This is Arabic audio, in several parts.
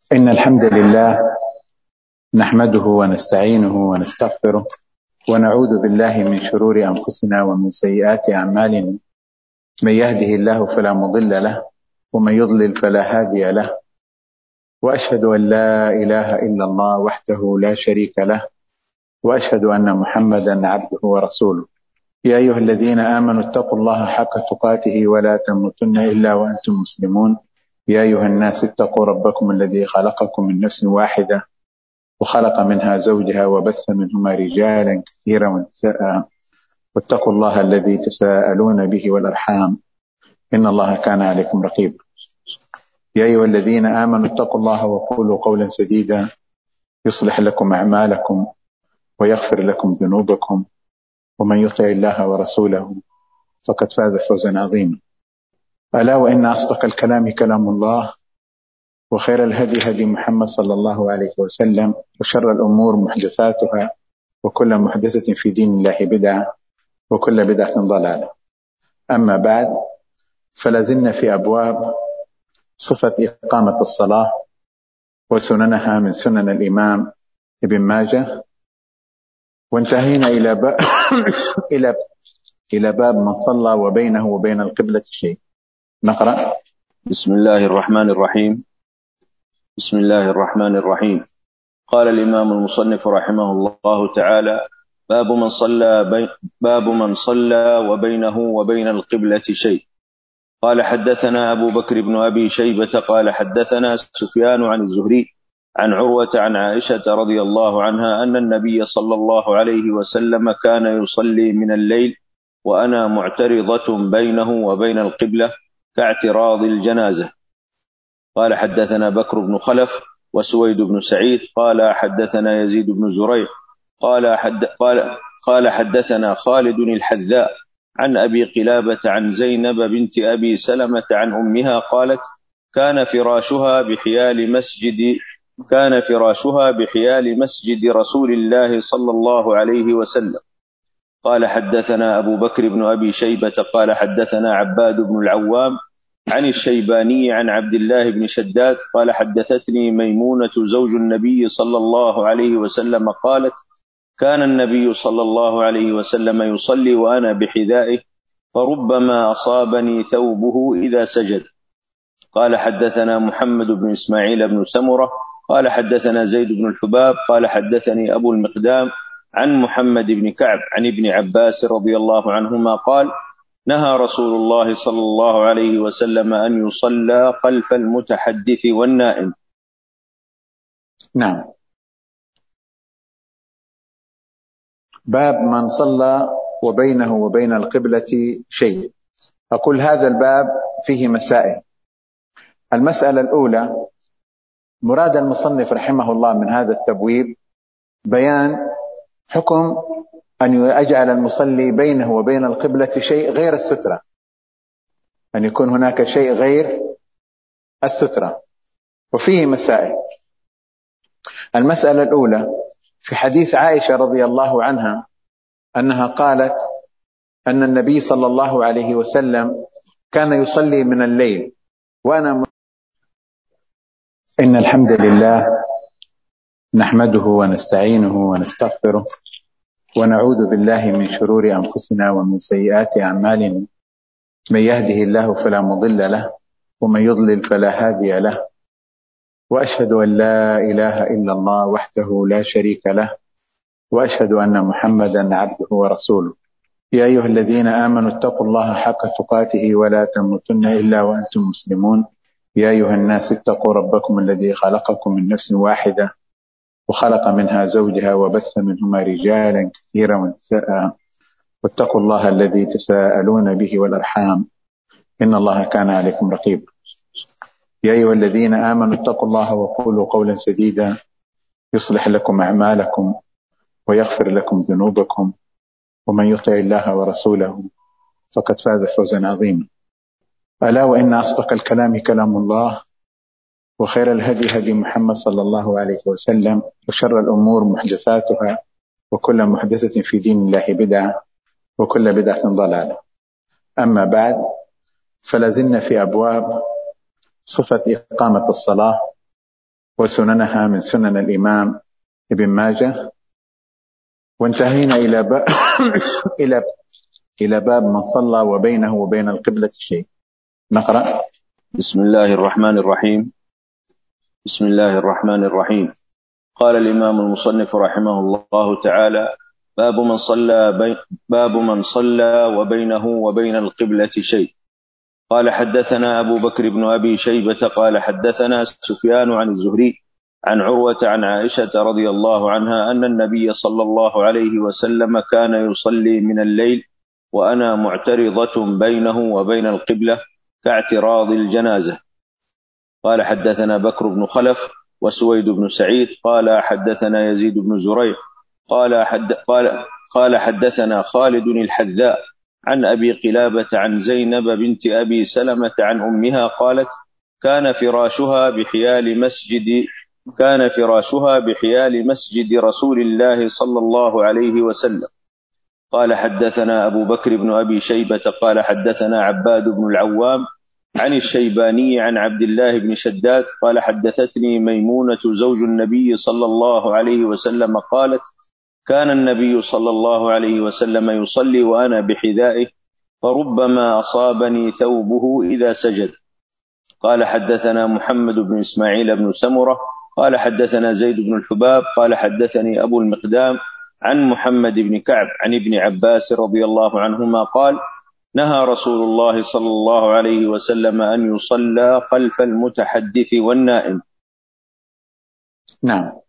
إن الحمد لله نحمده ونستعينه ونستغفره ونعوذ بالله من شرور أنفسنا ومن سيئات أعمالنا. من يهده الله فلا مضل له ومن يضلل فلا هادي له، وأشهد أن لا إله إلا الله وحده لا شريك له، وأشهد أن محمدا عبده ورسوله. يا أيها الذين آمنوا اتقوا الله حق تقاته ولا تموتن إلا وأنتم مسلمون. يا أيها الناس اتقوا ربكم الذي خلقكم من نفس واحدة وخلق منها زوجها وبث منهما رجالا كثيرا ونساء، واتقوا الله الذي تساءلون به والأرحام إن الله كان عليكم رقيبا. يا أيها الذين آمنوا اتقوا الله وقولوا قولا سديدا يصلح لكم أعمالكم ويغفر لكم ذنوبكم، ومن يطع الله ورسوله فقد فاز فوزا عظيما. ألا وإن أصدق الكلام كلام الله، وخير الهدي هدي محمد صلى الله عليه وسلم، وشر الأمور محدثاتها، وكل محدثة في دين الله بدعة، وكل بدعة ضلالة. أما بعد، فلازلنا في أبواب صفة إقامة الصلاة وسننها من سنن الإمام ابن ماجه، وانتهينا إلى باب من صلى وبينه وبين القبلة شيء. نقرأ. بسم الله الرحمن الرحيم. بسم الله الرحمن الرحيم. قال الإمام المصنف رحمه الله تعالى: باب من صلى وبينه وبين القبلة شيء. قال: حدثنا أبو بكر بن أبي شيبة قال حدثنا سفيان عن الزهري عن عروة عن عائشة رضي الله عنها أن النبي صلى الله عليه وسلم كان يصلي من الليل وأنا معترضة بينه وبين القبلة كاعتراض الجنازة. قال: حدثنا بكر بن خلف وسويد بن سعيد قال حدثنا يزيد بن زريع قال حدثنا خالد الحذاء عن أبي قلابة عن زينب بنت أبي سلمة عن أمها قالت: كان فراشها بحيال مسجد رسول الله صلى الله عليه وسلم. قال: حدثنا أبو بكر بن أبي شيبة قال حدثنا عباد بن العوام عن الشيباني عن عبد الله بن شداد قال: حدثتني ميمونة زوج النبي صلى الله عليه وسلم قالت: كان النبي صلى الله عليه وسلم يصلي وأنا بحذائه فربما أصابني ثوبه إذا سجد. قال: حدثنا محمد بن إسماعيل بن سمرة قال حدثنا زيد بن الحباب قال حدثني أبو المقدام عن محمد بن كعب عن ابن عباس رضي الله عنهما قال: نهى رسول الله صلى الله عليه وسلم أن يصلى خلف المتحدث والنائم. نعم. باب من صلى وبينه وبين القبلة شيء. أقول هذا الباب فيه مسائل. المسألة الأولى: مراد المصنف رحمه الله من هذا التبويب بيان حكم أن يجعل المصلي بينه وبين القبلة شيء غير السترة، أن يكون هناك شيء غير السترة، وفيه مسائل. المسألة الأولى في حديث عائشة رضي الله عنها أنها قالت أن النبي صلى الله عليه وسلم كان يصلي من الليل وأنا إن الحمد لله نحمده ونستعينه ونستغفره ونعوذ بالله من شرور أنفسنا ومن سيئات أعمالنا. من يهده الله فلا مضل له ومن يضلل فلا هادي له، وأشهد أن لا إله إلا الله وحده لا شريك له، وأشهد أن محمدا عبده ورسوله. يا أيها الذين آمنوا اتقوا الله حق تقاته ولا تموتن إلا وأنتم مسلمون. يا أيها الناس اتقوا ربكم الذي خلقكم من نفس واحدة وخلق منها زوجها وبث منهما رجالا كثيرا ونساء، واتقوا الله الذي تساءلون به والأرحام إن الله كان عليكم رقيبا. يا أيها الذين آمنوا اتقوا الله وقولوا قولا سديدا يصلح لكم أعمالكم ويغفر لكم ذنوبكم، ومن يطع الله ورسوله فقد فاز فوزا عظيما. ألا وإن أصدق الكلام كلام الله، وخير الهدي هدي محمد صلى الله عليه وسلم، وشر الأمور محدثاتها، وكل محدثة في دين الله بدعة، وكل بدعة ضلالة. أما بعد، فلازلنا في أبواب صفة إقامة الصلاة وسننها من سنن الإمام ابن ماجه، وانتهينا إلى باب من صلى وبينه وبين القبلة شيء. نقرأ. بسم الله الرحمن الرحيم. بسم الله الرحمن الرحيم. قال الإمام المصنف رحمه الله تعالى: باب من صلى وبينه وبين القبلة شيء. قال حدثنا أبو بكر بن أبي شيبة قال حدثنا سفيان عن الزهري عن عروة عن عائشة رضي الله عنها أن النبي صلى الله عليه وسلم كان يصلي من الليل وأنا معترضة بينه وبين القبلة كاعتراض الجنازة. قال حدثنا بكر بن خلف وسويد بن سعيد قال حدثنا يزيد بن زريع قال حدثنا خالد الحذاء عن أبي قلابة عن زينب بنت أبي سلمة عن أمها قالت: كان فراشها بحيال مسجد رسول الله صلى الله عليه وسلم. قال حدثنا أبو بكر بن أبي شيبة قال حدثنا عباد بن العوام عن الشيباني عن عبد الله بن شداد قال حدثتني ميمونة زوج النبي صلى الله عليه وسلم قالت: كان النبي صلى الله عليه وسلم يصلي وأنا بحذائه فربما أصابني ثوبه إذا سجد. قال حدثنا محمد بن إسماعيل بن سمرة قال حدثنا زيد بن الحباب قال حدثني أبو المقدام عن محمد بن كعب عن ابن عباس رضي الله عنهما قال: نهى رسول الله صلى الله عليه وسلم أن يصلى خلف المتحدث والنائم. نعم.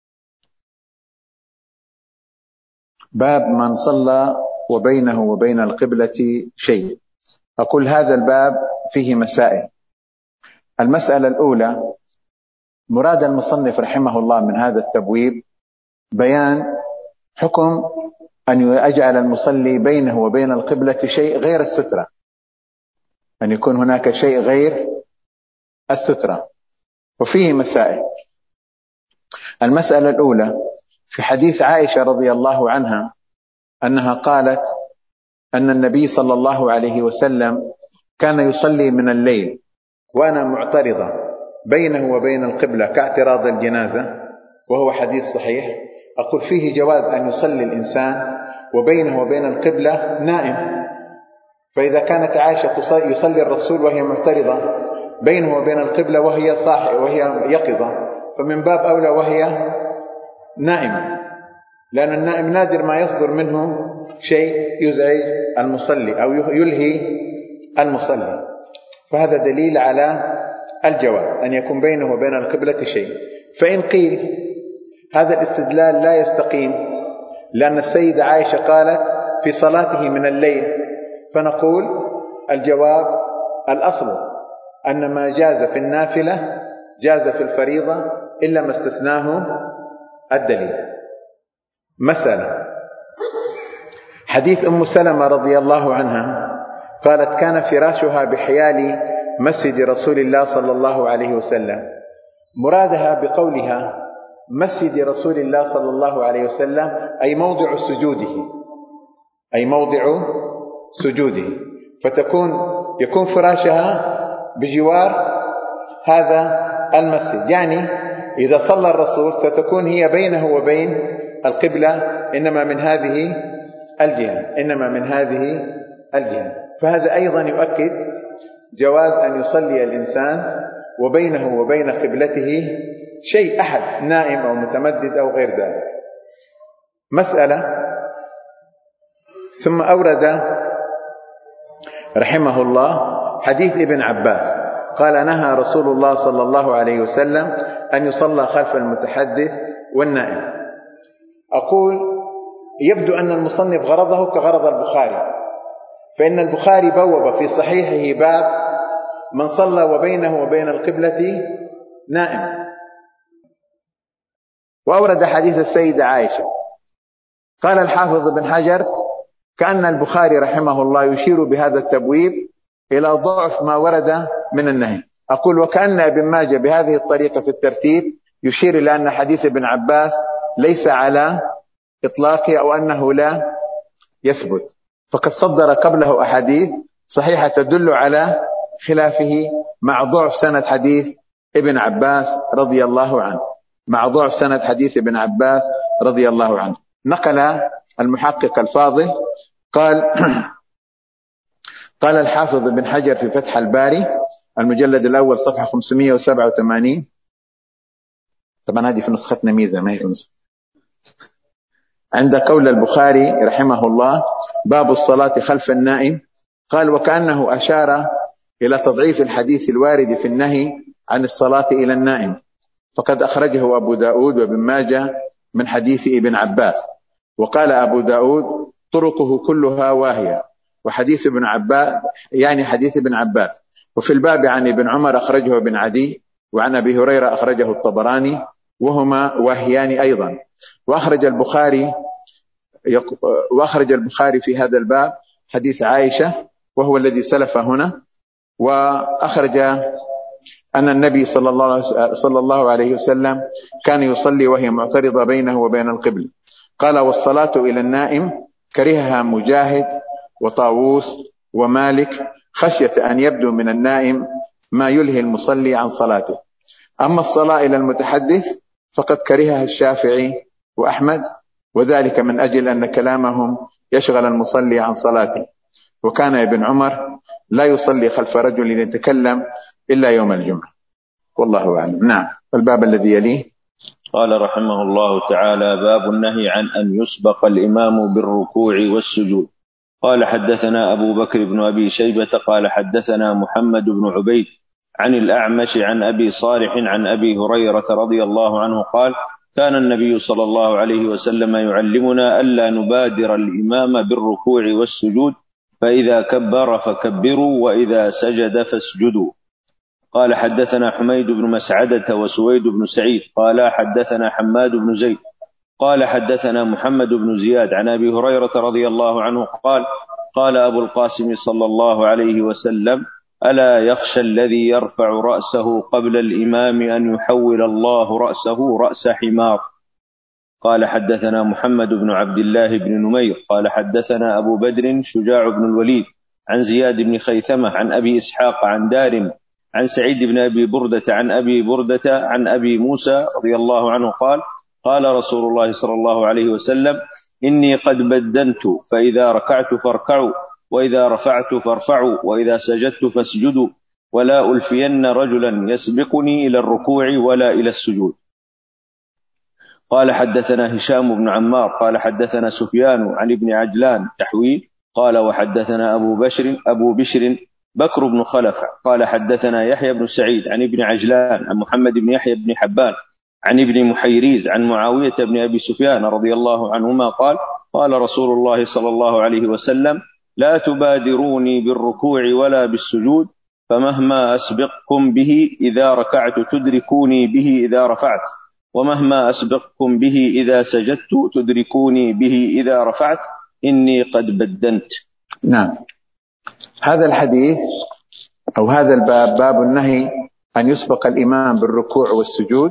باب من صلى وبينه وبين القبلة شيء. أقول هذا الباب فيه مسائل. المسألة الأولى: مراد المصنف رحمه الله من هذا التبويب بيان حكم أن يجعل المصلي بينه وبين القبلة شيء غير السترة، أن يكون هناك شيء غير السترة، وفيه مسائل. المسألة الأولى: في حديث عائشة رضي الله عنها أنها قالت أن النبي صلى الله عليه وسلم كان يصلي من الليل وأنا معترضة بينه وبين القبلة كاعتراض الجنازة، وهو حديث صحيح. أقول فيه جواز أن يصلي الإنسان وبينه وبين القبلة نائم، فإذا كانت عائشة يصلي الرسول وهي معترضة بينه وبين القبلة وهي يقظة، فمن باب أولى وهي نائمة، لأن النائم نادر ما يصدر منه شيء يزعج المصلي أو يلهي المصلي، فهذا دليل على الجواز أن يكون بينه وبين القبلة شيء. فإن قيل هذا الاستدلال لا يستقيم لأن السيدة عائشة قالت في صلاته من الليل، فنقول الجواب: الأصل أن ما جاز في النافلة جاز في الفريضة إلا ما استثناه الدليل. مسألة: حديث أم سلمة رضي الله عنها قالت: كان فراشها بحيال مسجد رسول الله صلى الله عليه وسلم. مرادها بقولها مسجد رسول الله صلى الله عليه وسلم أي موضع سجوده، يكون فراشها بجوار هذا المسجد، يعني إذا صلى الرسول ستكون هي بينه وبين القبلة إنما من هذه الجهة. فهذا أيضا يؤكد جواز أن يصلي الإنسان وبينه وبين قبلته شيء، أحد نائم أو متمدد أو غير ذلك. مسألة: ثم أورد رحمه الله حديث ابن عباس قال: نهى رسول الله صلى الله عليه وسلم أن يصلى خلف المتحدث والنائم. أقول يبدو أن المصنف غرضه كغرض البخاري، فإن البخاري بوب في صحيحه باب من صلى وبينه وبين القبلة نائم، وأورد حديث السيدة عائشة. قال الحافظ بن حجر: كأن البخاري رحمه الله يشير بهذا التبويب إلى ضعف ما ورد من النهي. أقول وكأن ابن ماجه بهذه الطريقة في الترتيب يشير إلى أن حديث ابن عباس ليس على إطلاقه أو أنه لا يثبت، فقد صدر قبله أحاديث صحيحة تدل على خلافه مع ضعف سند حديث ابن عباس رضي الله عنه، مع ضعف سند حديث ابن عباس رضي الله عنه. نقل المحقق الفاضل قال قال الحافظ ابن حجر في فتح الباري المجلد الأول صفحة 587، طبعا هذه في نسختنا ميزة ما هي في نسخة، عند قول البخاري رحمه الله باب الصلاة خلف النائم، قال وكأنه أشار إلى تضعيف الحديث الوارد في النهي عن الصلاة إلى النائم، فقد أخرجه أبو داود وابن ماجه من حديث ابن عباس. وقال أبو داود طرقه كلها واهية، وحديث ابن عباس يعني حديث ابن عباس. وفي الباب عن ابن عمر أخرجه ابن عدي، وعن أبي هريرة أخرجه الطبراني وهما واهيان أيضا. وأخرج البخاري في هذا الباب حديث عائشة وهو الذي سلف هنا، وأخرج أن النبي صلى الله عليه وسلم كان يصلي وهي معترضة بينه وبين القبل. قال والصلاة إلى النائم كرهها مجاهد وطاووس ومالك خشية أن يبدو من النائم ما يلهي المصلي عن صلاته. أما الصلاة إلى المتحدث فقد كرهها الشافعي وأحمد، وذلك من أجل أن كلامهم يشغل المصلي عن صلاته. وكان ابن عمر لا يصلي خلف رجل يتكلم إلا يوم الجمعة، والله أعلم. نعم. الباب الذي يليه قال رحمه الله تعالى باب النهي عن أن يسبق الإمام بالركوع والسجود. قال حدثنا أبو بكر بن أبي شيبة قال حدثنا محمد بن عبيد عن الأعمش عن أبي صالح عن أبي هريرة رضي الله عنه قال كان النبي صلى الله عليه وسلم يعلمنا ألا نبادر الإمام بالركوع والسجود، فإذا كبر فكبروا وإذا سجد فاسجدوا. قال حدثنا حميد بن مسعدة وسويد بن سعيد قال حدثنا حماد بن زيد قال حدثنا محمد بن زياد عن أبي هريرة رضي الله عنه قال قال أبو القاسم صلى الله عليه وسلم ألا يخشى الذي يرفع رأسه قبل الإمام أن يحول الله رأسه رأس حمار. قال حدثنا محمد بن عبد الله بن نمير قال حدثنا أبو بدر شجاع بن الوليد عن زياد بن خيثمة عن أبي إسحاق عن دارم عن سعيد بن أبي بردة عن أبي بردة عن أبي موسى رضي الله عنه قال قال رسول الله صلى الله عليه وسلم إني قد بدنت، فإذا ركعت فاركعوا، وإذا رفعت فارفعوا، وإذا سجدت فاسجدوا، ولا ألفين رجلا يسبقني إلى الركوع ولا إلى السجود. قال حدثنا هشام بن عمار قال حدثنا سفيان عن ابن عجلان تحويل قال وحدثنا أبو بشر بكر بن خلف قال حدثنا يحيى بن سعيد عن ابن عجلان عن محمد بن يحيى بن حبان عن ابن محيريز عن معاوية بن أبي سفيان رضي الله عنهما قال قال رسول الله صلى الله عليه وسلم لا تبادروني بالركوع ولا بالسجود، فمهما أسبقكم به إذا ركعت تدركوني به إذا رفعت، ومهما أسبقكم به إذا سجدت تدركوني به إذا رفعت، إني قد بدنت. نعم. هذا الحديث أو هذا الباب باب النهي أن يسبق الإمام بالركوع والسجود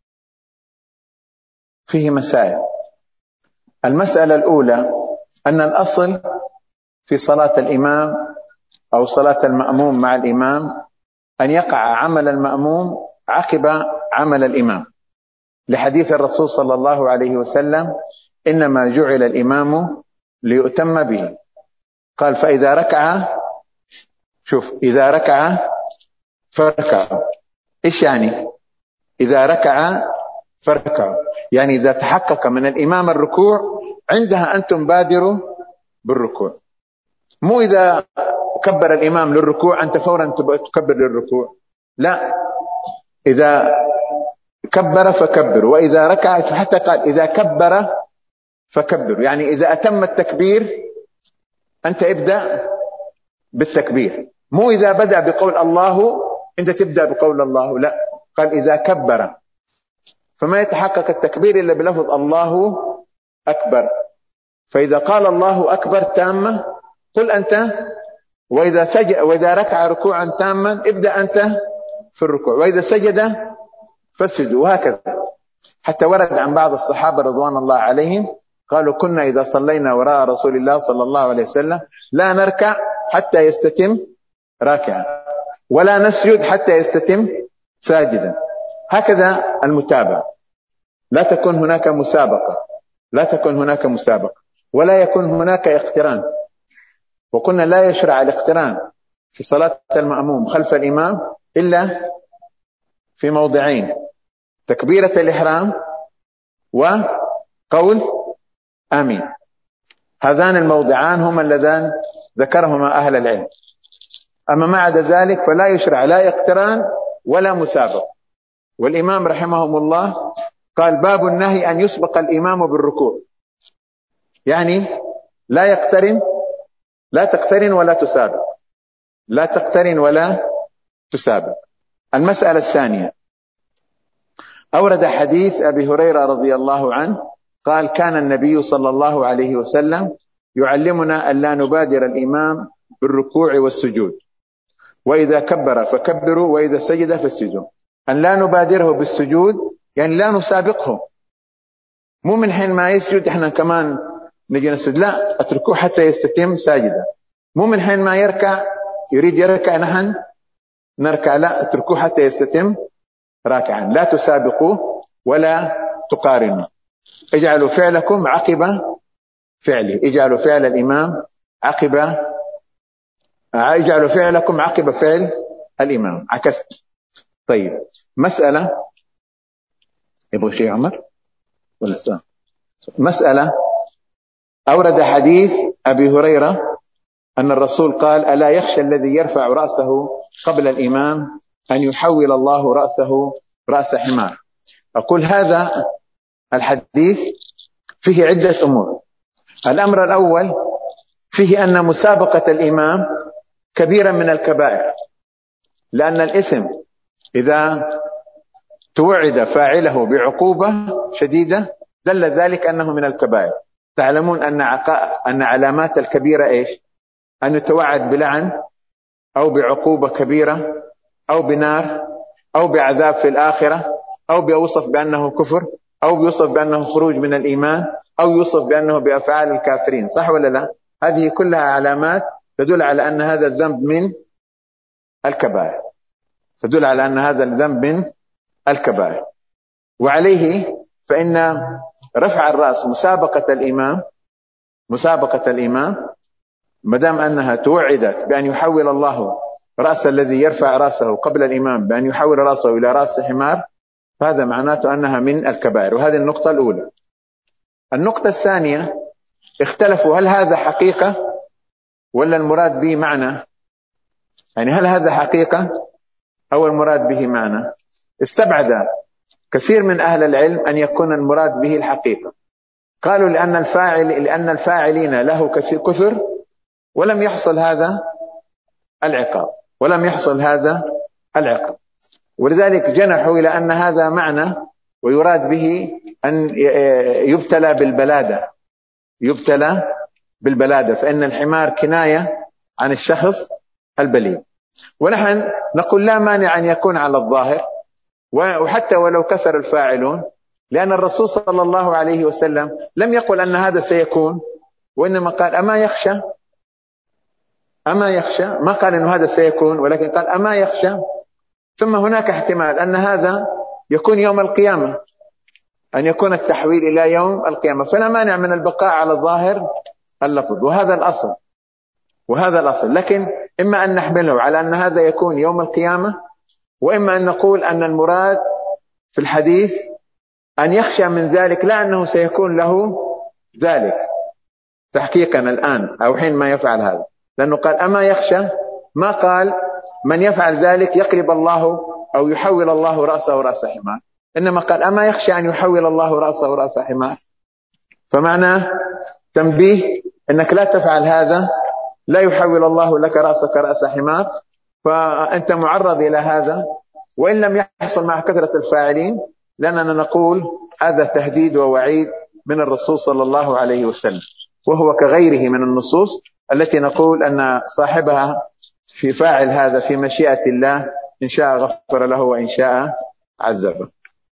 فيه مسائل. المسألة الأولى أن الأصل في صلاة الإمام أو صلاة المأموم مع الإمام أن يقع عمل المأموم عقب عمل الإمام، لحديث الرسول صلى الله عليه وسلم إنما جعل الإمام ليؤتم به. قال فإذا ركع، شوف إذا ركع فاركعوا. إيش يعني إذا ركع فاركعوا؟ يعني إذا تحقق من الإمام الركوع عندها أنتم بادروا بالركوع، مو إذا كبر الإمام للركوع أنت فورا تكبر للركوع، لا، إذا كبر فكبر، وإذا ركع حتى قال إذا كبر فكبر، يعني إذا أتم التكبير أنت ابدأ بالتكبير، مو إذا بدأ بقول الله أنت تبدأ بقول الله، لا، قال إذا كبر. فما يتحقق التكبير إلا بلفظ الله أكبر. فإذا قال الله أكبر تامة قل أنت، وإذا ركع ركوعا تاما ابدأ أنت في الركوع، وإذا سجد فاسجد، وهكذا. حتى ورد عن بعض الصحابة رضوان الله عليهم قالوا كنا إذا صلينا وراء رسول الله صلى الله عليه وسلم لا نركع حتى يستتم راكعا، ولا نسجد حتى يستتم ساجدا. هكذا المتابعة، لا تكون هناك مسابقة، لا تكون هناك مسابقة، ولا يكون هناك اقتران. وقلنا لا يشرع الاقتران في صلاة المأموم خلف الإمام إلا في موضعين: تكبيرة الإحرام وقول آمين. هذان الموضعان هما اللذان ذكرهما أهل العلم. أما ما عدا ذلك فلا يشرع لا اقتران ولا مسابقة. والإمام رحمهم الله قال: باب النهي أن يسبق الإمام بالركوع، يعني لا يقترن، لا تقترن ولا تسابق، لا تقترن ولا تسابق. المسألة الثانية، أورد حديث أبي هريرة رضي الله عنه قال: كان النبي صلى الله عليه وسلم يعلمنا أن لا نبادر الإمام بالركوع والسجود، وإذا كبر فكبروا وإذا سجد فاسجدوا. أن لا نبادره بالسجود يعني لا نسابقه، مو من حين ما يسجد احنا كمان نجي نسجد، لا، اتركوه حتى يستتم ساجدا. مو من حين ما يركع يريد يركع نحن نركع، لا، اتركوه حتى يستتم راكعا. لا تسابقوه ولا تقارنوا. اجعلوا فعلكم عقب فعله، اجعلوا فعل الإمام عقب، اجعلوا فعلكم عقب فعل الإمام، عكست. طيب، مسألة يبغى شيء عمر ولا سؤال؟ مسألة، أورد حديث أبي هريرة أن الرسول قال: ألا يخشى الذي يرفع رأسه قبل الإمام أن يحول الله رأسه رأس حمار. أقول هذا الحديث فيه عدة أمور. الأمر الأول فيه أن مسابقة الإمام كبيرة من الكبائر، لأن الإثم إذا توعد فاعله بعقوبة شديدة دل ذلك أنه من الكبائر. تعلمون أن علامات الكبيرة إيش؟ أن يتوعد بلعن أو بعقوبة كبيرة أو بنار أو بعذاب في الآخرة أو بيوصف بأنه كفر أو بيوصف بأنه خروج من الإيمان أو يوصف بأنه بأفعال الكافرين. صح ولا لا؟ هذه كلها علامات تدل على أن هذا الذنب من الكبائر، تدل على أن هذا الذنب من الكبائر. وعليه فإن رفع الرأس مسابقة الإمام مدام أنها توعدت بأن يحول الله رأس الذي يرفع رأسه قبل الإمام بأن يحول رأسه إلى رأس حمار، فهذا معناته أنها من الكبائر. وهذه النقطة الأولى. النقطة الثانية، اختلفوا هل هذا حقيقة ولا المراد به معنى؟ يعني هل هذا حقيقة أو المراد به معنى؟ استبعد كثير من أهل العلم أن يكون المراد به الحقيقة. قالوا لأن الفاعلين له كثر ولم يحصل هذا العقاب، ولذلك جنحوا إلى أن هذا معنى ويراد به أن يبتلى بالبلادة، فإن الحمار كناية عن الشخص البليد. ونحن نقول لا مانع أن يكون على الظاهر، وحتى ولو كثر الفاعلون، لأن الرسول صلى الله عليه وسلم لم يقل أن هذا سيكون، وإنما قال أما يخشى، ما قال أن هذا سيكون، ولكن قال أما يخشى. ثم هناك احتمال أن هذا يكون يوم القيامة، أن يكون التحويل إلى يوم القيامة، فلا مانع من البقاء على الظاهر اللفظ، وهذا الأصل. لكن إما أن نحمله على أن هذا يكون يوم القيامة، وإما أن نقول أن المراد في الحديث أن يخشى من ذلك، لا أنه سيكون له ذلك تحقيقا الآن أو حين ما يفعل هذا، لأنه قال أما يخشى، ما قال من يفعل ذلك يقلب الله أو يحول الله رأسه رأس حمار، إنما قال أما يخشى أن يحول الله رأسه رأس حمار. فمعناه تنبيه أنك لا تفعل هذا، لا يحول الله لك رأسك رأس حمار، فأنت معرض إلى هذا، وإن لم يحصل مع كثرة الفاعلين، لأننا نقول هذا تهديد ووعيد من الرسول صلى الله عليه وسلم، وهو كغيره من النصوص التي نقول أن صاحبها في فاعل هذا في مشيئة الله، إن شاء غفر له وإن شاء عذبه.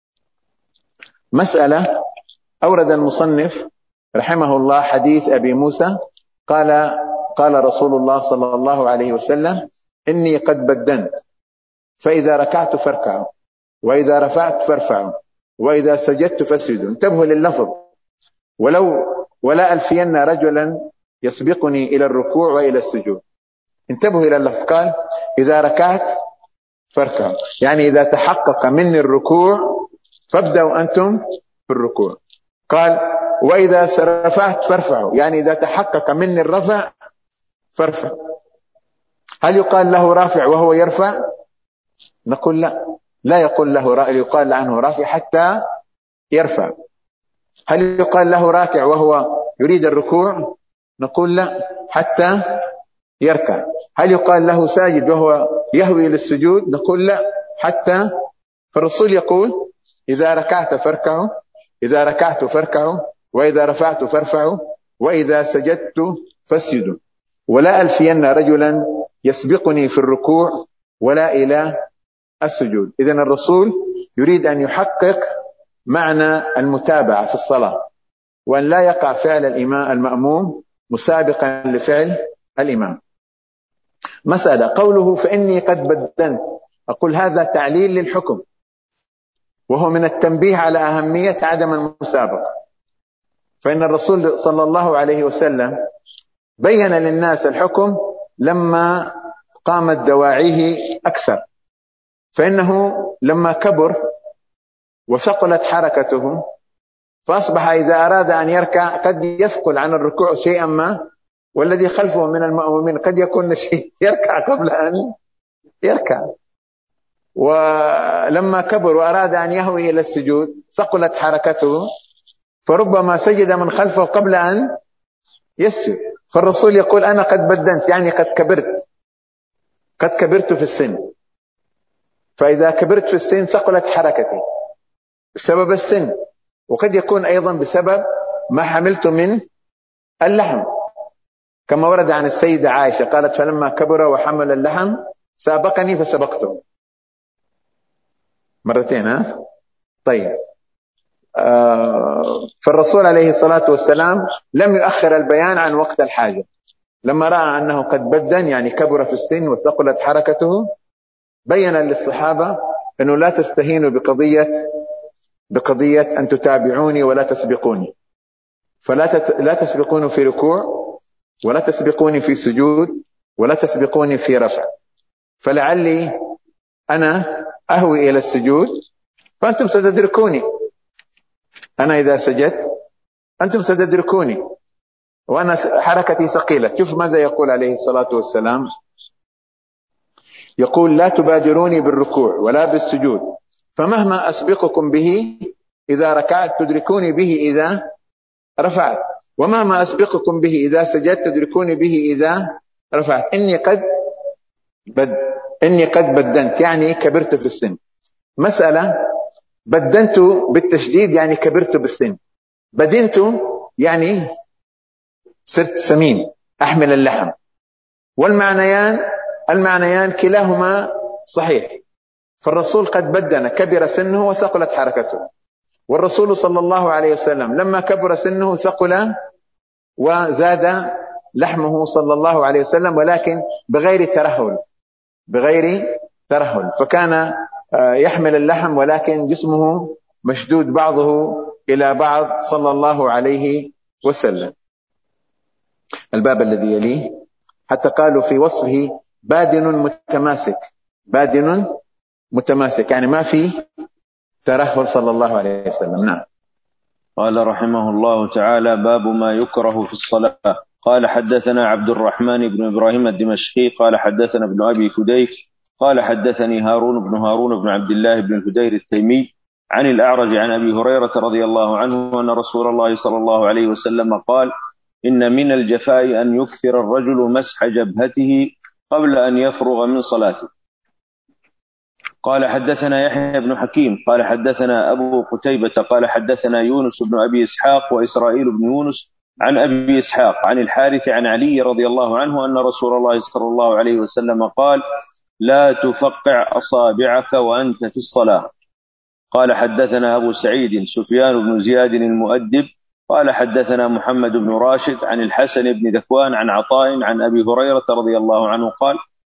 مسألة، أورد المصنف رحمه الله حديث أبي موسى قال رسول الله صلى الله عليه وسلم إني قد بدنت، فإذا ركعت فاركعوا وإذا رفعت فارفعوا، وإذا سجدت فاسجدوا. انتبهوا لللفظ. ولا ألفين رجلا يسبقني إلى الركوع وإلى السجود. انتبهوا إلى اللفظ. قال إذا ركعت فاركعوا، يعني إذا تحقق مني الركوع فابدأوا أنتم في الركوع. قال وإذا رفعت فارفعوا، يعني إذا تحقق مني الرفع فارفع. هل يقال له رافع وهو يرفع؟ نقول لا يقول له يقال عنه رافع حتى يرفع. هل يقال له راكع وهو يريد الركوع؟ نقول لا، حتى يركع. هل يقال له ساجد وهو يهوي للسجود؟ نقول لا، حتى. فالرسول يقول إذا ركعت فاركعوا، إذا ركعت فاركعوا، وإذا رفعت فارفعوا، وإذا سجدت فاسجدوا. ولا ألفين رجلا يسبقني في الركوع ولا إلى السجود. إذن الرسول يريد أن يحقق معنى المتابعة في الصلاة، وأن لا يقع فعل المأموم مسابقا لفعل الإمام. مسألة قوله فإني قد بدنت، أقول هذا تعليل للحكم، وهو من التنبيه على أهمية عدم المسابقة. فإن الرسول صلى الله عليه وسلم بين للناس الحكم لما قامت دواعيه أكثر، فإنه لما كبر وثقلت حركته فأصبح إذا أراد أن يركع قد يثقل عن الركوع شيئا ما، والذي خلفه من المأمومين قد يكون شيء يركع قبل أن يركع. ولما كبر وأراد أن يهوي إلى السجود ثقلت حركته، فربما سجد من خلفه قبل أن يسجد. فالرسول يقول أنا قد بدنت، يعني قد كبرت في السن. فإذا كبرت في السن ثقلت حركتي بسبب السن، وقد يكون أيضا بسبب ما حملت من اللحم، كما ورد عن السيدة عائشة قالت فلما كبر وحمل اللحم سابقني فسبقته. مرتين طيب. فالرسول عليه الصلاة والسلام لم يؤخر البيان عن وقت الحاجة. لما رأى أنه قد بدن، يعني كبر في السن وثقلت حركته، بين للصحابة أنه لا تستهينوا بقضية أن تتابعوني ولا تسبقوني. لا تسبقوني في ركوع، ولا تسبقوني في سجود، ولا تسبقوني في رفع. فلعلي أنا أهوي إلى السجود فأنتم ستدركوني، أنا إذا سجدت أنتم ستدركوني، وأنا حركتي ثقيلة. شوف ماذا يقول عليه الصلاة والسلام، يقول لا تبادروني بالركوع ولا بالسجود، فمهما أسبقكم به إذا ركعت تدركوني به إذا رفعت، ومهما أسبقكم به إذا سجدت تدركوني به إذا رفعت. إني قد بدنت، يعني كبرت في السن. مسألة بدنت بالتشديد يعني كبرت بالسن، بدنت يعني صرت سمين أحمل اللحم. والمعنيان كلاهما صحيح. فالرسول قد بدن، كبر سنه وثقلت حركته، والرسول صلى الله عليه وسلم لما كبر سنه ثقل وزاد لحمه صلى الله عليه وسلم، ولكن بغير ترهل. فكان يحمل اللحم ولكن جسمه مشدود بعضه إلى بعض صلى الله عليه وسلم. الباب الذي يليه حتى قالوا في وصفه بادن متماسك، يعني ما في ترهل صلى الله عليه وسلم. نعم. قال رحمه الله تعالى باب ما يكره في الصلاة. قال حدثنا عبد الرحمن بن إبراهيم الدمشقي قال حدثنا ابن أبي فديك قال حدثني هارون بن عبد الله بن الهدير التيمي عن الأعرج عن أبي هريرة رضي الله عنه أن رسول الله صلى الله عليه وسلم قال إن من الجفاء أن يكثر الرجل مسح جبهته قبل أن يفرغ من صلاته. قال حدثنا يحيى بن حكيم قال حدثنا أبو قتيبة قال حدثنا يونس بن أبي إسحاق وإسرائيل بن يونس عن أبي إسحاق عن الحارث عن علي رضي الله عنه أن رسول الله صلى الله عليه وسلم قال لا تفقع أصابعك وأنت في الصلاة. قال حدثنا أبو سعيد سفيان بن زياد المؤدب قال حدثنا محمد بن راشد عن الحسن بن ذكوان عن عطاء عن أبي هريرة رضي الله عنه قال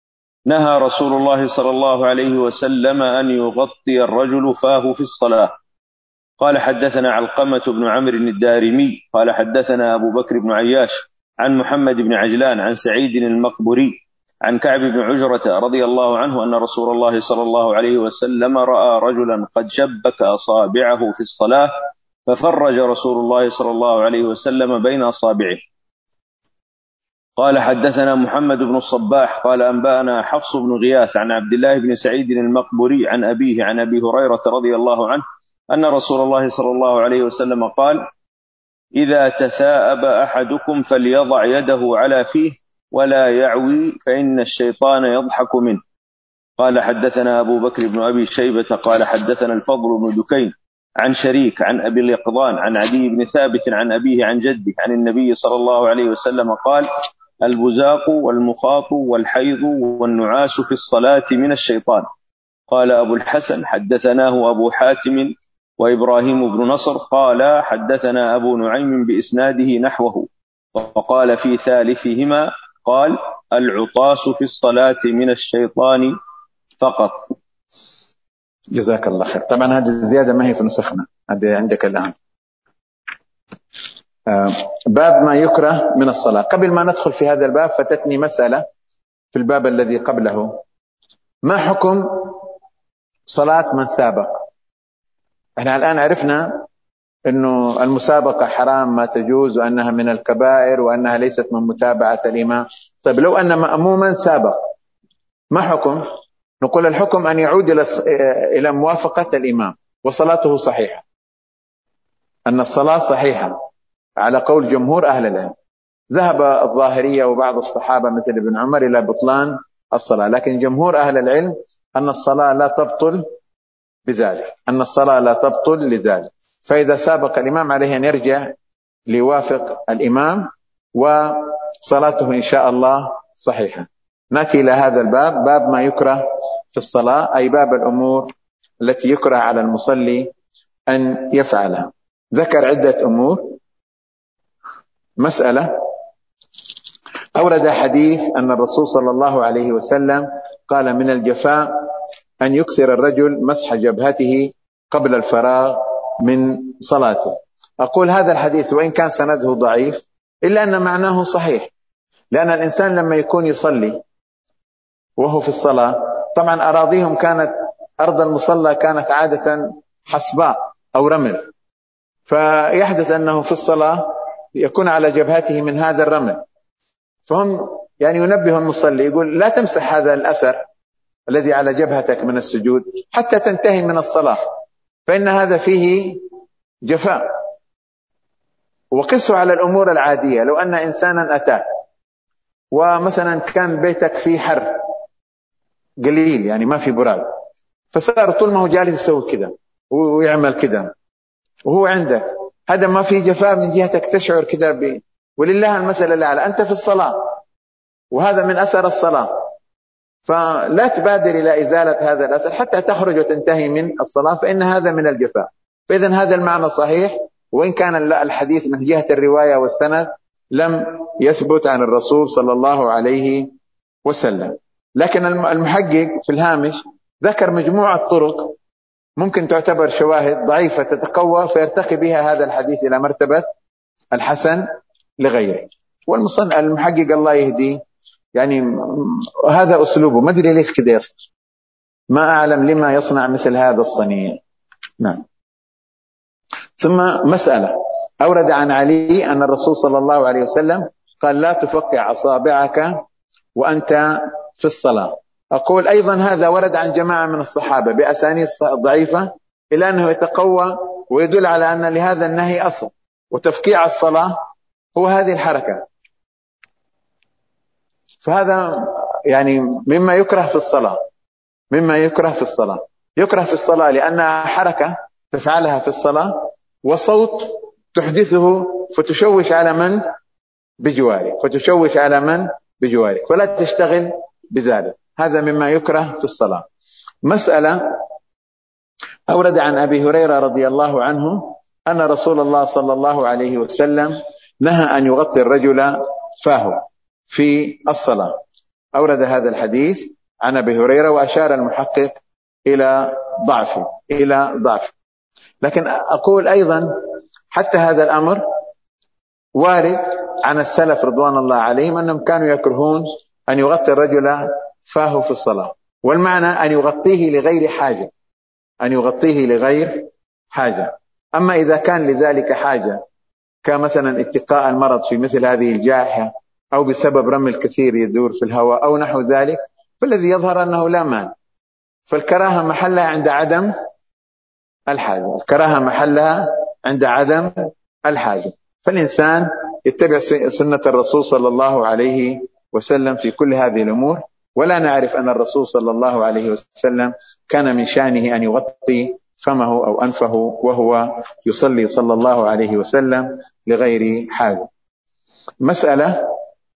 نهى رسول الله صلى الله عليه وسلم أن يغطي الرجل فاه في الصلاة. قال حدثنا علقمة بن عمرو الدارمي قال حدثنا أبو بكر بن عياش عن محمد بن عجلان عن سعيد المقبري عن كعب بن عجرة رضي الله عنه أن رسول الله صلى الله عليه وسلم رأى رجلا قد شبك أصابعه في الصلاة ففرج رسول الله صلى الله عليه وسلم بين أصابعه. قال حدثنا محمد بن الصباح قال أنبأنا حفص بن غياث عن عبد الله بن سعيد المقبري عن أبيه عن أبي هريرة رضي الله عنه أن رسول الله صلى الله عليه وسلم قال: إذا تثاءب أحدكم فليضع يده على فيه ولا يعوي فإن الشيطان يضحك منه. قال حدثنا أبو بكر بن أبي شيبة قال حدثنا الفضل بن دكين عن شريك عن أبي اليقظان عن عدي بن ثابت عن أبيه عن جده عن النبي صلى الله عليه وسلم قال: البزاق والمخاط والحيض والنعاس في الصلاة من الشيطان. قال أبو الحسن حدثناه أبو حاتم وإبراهيم بن نصر قال حدثنا أبو نعيم بإسناده نحوه، وقال في ثالثهما قال: العطاس في الصلاة من الشيطان فقط. جزاك الله خير. طبعا هذه الزيادة ما هي في نسخنا، هذه عندك الآن. باب ما يكره من الصلاة. قبل ما ندخل في هذا الباب فتتني مسألة في الباب الذي قبله: ما حكم صلاة من سابق؟ احنا الآن عرفنا انه المسابقة حرام ما تجوز، وانها من الكبائر، وانها ليست من متابعة الامام. طيب لو ان مأموما سابق ما حكم؟ نقول الحكم ان يعود الى موافقة الامام وصلاته صحيحة، ان الصلاة صحيحة على قول جمهور اهل العلم. ذهب الظاهرية وبعض الصحابة مثل ابن عمر الى بطلان الصلاة، لكن جمهور اهل العلم ان الصلاة لا تبطل بذلك، ان الصلاة لا تبطل لذلك. فإذا سابق الإمام عليه أن يرجع ليوافق الإمام وصلاته إن شاء الله صحيحة. نأتي إلى هذا الباب، باب ما يكره في الصلاة، أي باب الأمور التي يكره على المصلي أن يفعلها. ذكر عدة أمور. مسألة: أورد حديث أن الرسول صلى الله عليه وسلم قال: من الجفاء أن يكثر الرجل مسح جبهته قبل الفراغ من صلاته. أقول هذا الحديث وإن كان سنده ضعيف إلا أن معناه صحيح، لأن الإنسان لما يكون يصلي وهو في الصلاة، طبعا أراضيهم كانت، أرض المصلى كانت عادة حصباء أو رمل، فيحدث أنه في الصلاة يكون على جبهته من هذا الرمل، فهم يعني ينبه المصلي يقول: لا تمسح هذا الأثر الذي على جبهتك من السجود حتى تنتهي من الصلاة، فإن هذا فيه جفاء. وقسوا على الأمور العادية. لو أن إنسانا أتاك ومثلا كان بيتك فيه حر قليل، يعني ما في براد، فصار طول ما هو جالس يسوي كذا ويعمل كذا وهو عندك، هذا ما في جفاء من جهتك تشعر كذا ولله المثل الأعلى، أنت في الصلاة وهذا من أثر الصلاة، فلا تبادر إلى إزالة هذا الأثر حتى تخرج وتنتهي من الصلاة، فإن هذا من الجفاء. فإذن هذا المعنى صحيح، وإن كان الحديث من جهة الرواية والسند لم يثبت عن الرسول صلى الله عليه وسلم. لكن المحقق في الهامش ذكر مجموعة طرق ممكن تعتبر شواهد ضعيفة تتقوى فيرتقي بها هذا الحديث إلى مرتبة الحسن لغيره. والمحقق الله يهديه يعني هذا أسلوبه، ما أدري ليش كده يصنع، ما أعلم لما يصنع مثل هذا الصنيع. نعم. ثم مسألة: أورد عن علي أن الرسول صلى الله عليه وسلم قال: لا تفقع أصابعك وأنت في الصلاة. أقول أيضا هذا ورد عن جماعة من الصحابة بأسانيد ضعيفة، إلى أنه يتقوى ويدل على أن لهذا النهي أصل، وتفقيع الصلاة هو هذه الحركة. فهذا يعني مما يكره في الصلاة، مما يكره في الصلاة. يكره في الصلاة لأنها حركة تفعلها في الصلاة وصوت تحدثه فتشوش على من بجوارك، فتشوش على من بجوارك، فلا تشتغل بذلك. هذا مما يكره في الصلاة. مسألة: أورد عن أبي هريرة رضي الله عنه أن رسول الله صلى الله عليه وسلم نهى أن يغطي الرجل فاه في الصلاة. أورد هذا الحديث عن أبي هريرة، وأشار المحقق إلى ضعفه. لكن أقول أيضا حتى هذا الأمر وارد عن السلف رضوان الله عليهم أنهم كانوا يكرهون أن يغطي الرجل فاه في الصلاة، والمعنى أن يغطيه لغير حاجة. أما إذا كان لذلك حاجة كمثلا اتقاء المرض في مثل هذه الجائحة، أو بسبب رمي الكثير يدور في الهواء أو نحو ذلك، فالذي يظهر أنه لا مانع، فالكراهة محلها عند عدم الحاجة. فالإنسان يتبع سنة الرسول صلى الله عليه وسلم في كل هذه الأمور. ولا نعرف أن الرسول صلى الله عليه وسلم كان من شأنه أن يغطي فمه أو أنفه وهو يصلي صلى الله عليه وسلم لغير حاجة. مسألة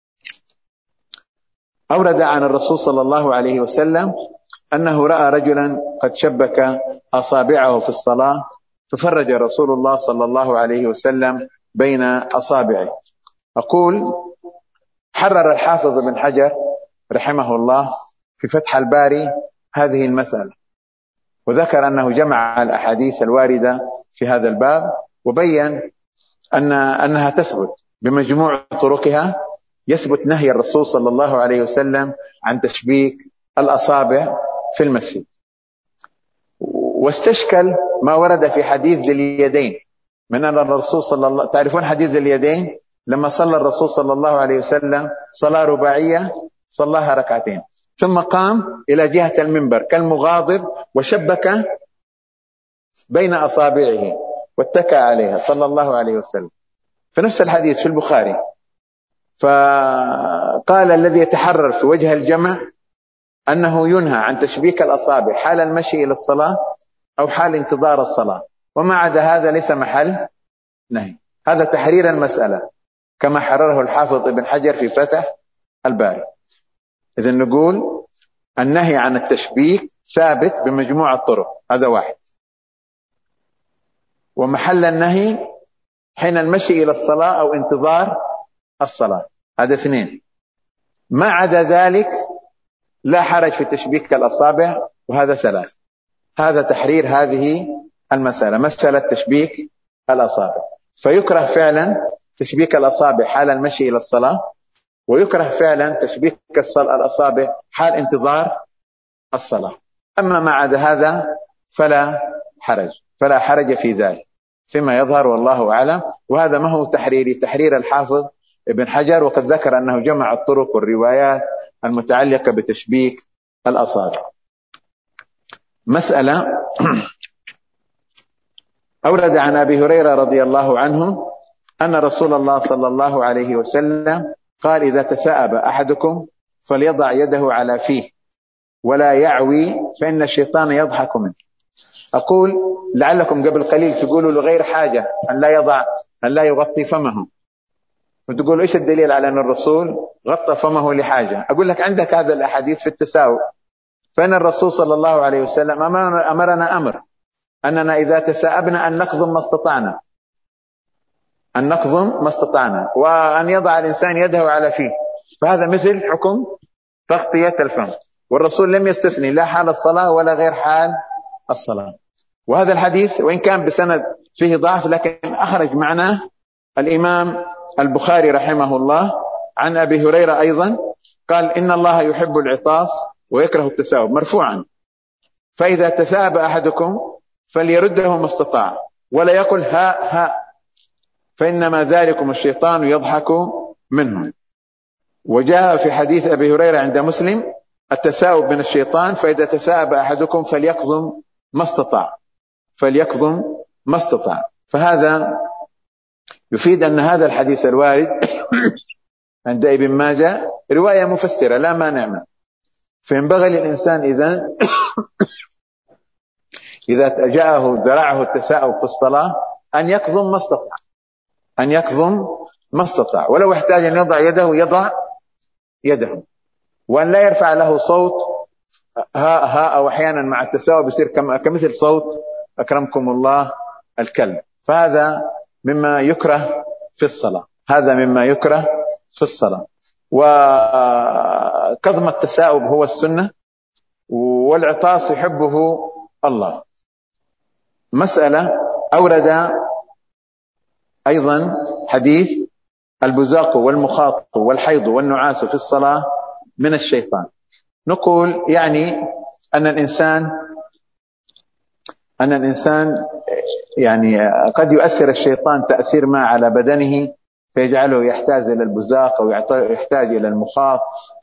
أورد عن الرسول صلى الله عليه وسلم أنه رأى رجلا قد شبك أصابعه في الصلاة، ففرج رسول الله صلى الله عليه وسلم بين أصابعه. أقول حرر الحافظ بن حجر رحمه الله في فتح الباري هذه المسألة، وذكر أنه جمع الأحاديث الواردة في هذا الباب، وبين أنها تثبت بمجموع طرقها، يثبت نهي الرسول صلى الله عليه وسلم عن تشبيك الأصابع في المسجد. واستشكل ما ورد في حديث ذي اليدين، من أن الرسول تعرفون حديث ذي اليدين لما صلى الرسول صلى الله عليه وسلم صلاة رباعية صلاها ركعتين، ثم قام إلى جهة المنبر كالمغاضب وشبك بين أصابعه واتكى عليها صلى الله عليه وسلم، في نفس الحديث في البخاري. فقال الذي يتحرر في وجه الجمع أنه ينهى عن تشبيك الأصابع حال المشي إلى الصلاة أو حال انتظار الصلاة، وما عدا هذا ليس محل نهي. هذا تحرير المسألة كما حرره الحافظ ابن حجر في فتح الباري. إذن نقول النهي عن التشبيك ثابت بمجموعة الطرق، هذا واحد. ومحل النهي حين المشي إلى الصلاة أو انتظار الصلاة، هذا اثنين. ما عدا ذلك لا حرج في تشبيك الأصابع، وهذا ثلاث. هذا تحرير هذه المسألة، مسألة تشبيك الأصابع. فيكره فعلا تشبيك الأصابع حال المشي إلى الصلاة، ويكره فعلا تشبيك الأصابع حال انتظار الصلاة. أما ما عدا هذا فلا حرج في ذلك فيما يظهر، والله أعلم. وهذا ما هو تحرير الحافظ ابن حجر، وقد ذكر أنه جمع الطرق والروايات المتعلقة بتشبيك الأصابع. مسألة أورد عن أبي هريرة رضي الله عنه أن رسول الله صلى الله عليه وسلم قال: إذا تثاءب أحدكم فليضع يده على فيه ولا يعوي فإن الشيطان يضحك منه. أقول لعلكم قبل قليل تقولوا لغير حاجة أن لا يغطي فمه، وتقولوا إيش الدليل على أن الرسول غطى فمه لحاجة؟ أقول لك عندك هذا الأحاديث في التثاؤب، فإن الرسول صلى الله عليه وسلم أمرنا أمر أننا إذا تثاءبنا أن نكظم ما استطعنا، وأن يضع الإنسان يده على فيه، فهذا مثل حكم تغطية الفم، والرسول لم يستثني لا حال الصلاة ولا غير حال الصلاة. وهذا الحديث وإن كان بسند فيه ضعف، لكن أخرج معناه الإمام البخاري رحمه الله عن أبي هريرة أيضا قال: إن الله يحب العطاس ويكره التثاؤب، مرفوعا. فإذا تثاءب أحدكم فليرده ما استطاع ولا يقل ها فإنما ذلكم الشيطان يضحك منهم. وجاء في حديث أبي هريرة عند مسلم: التثاؤب من الشيطان، فإذا تثاءب أحدكم فليكظم ما استطاع. فهذا يفيد أن هذا الحديث الوارد عند ابن ماجه رواية مفسرة لا مانع منه. فينبغي للإنسان إذا جاءه ذرعه التثاؤب في الصلاة أن يكظم ما استطاع، ولو احتاج أن يضع يده، وأن لا يرفع له صوت ها أو أحيانا مع التثاؤب يصير كمثل صوت أكرمكم الله الكلب. فهذا مما يكره في الصلاة. وكظم التثاؤب هو السنة، والعطاس يحبه الله. مسألة أورد أيضا حديث البزاق والمخاط والحيض والنعاس في الصلاة من الشيطان. نقول يعني أن الإنسان يعني قد يؤثر الشيطان تأثير ما على بدنه فيجعله يحتاج إلى البزاق أو يحتاج إلى المخاط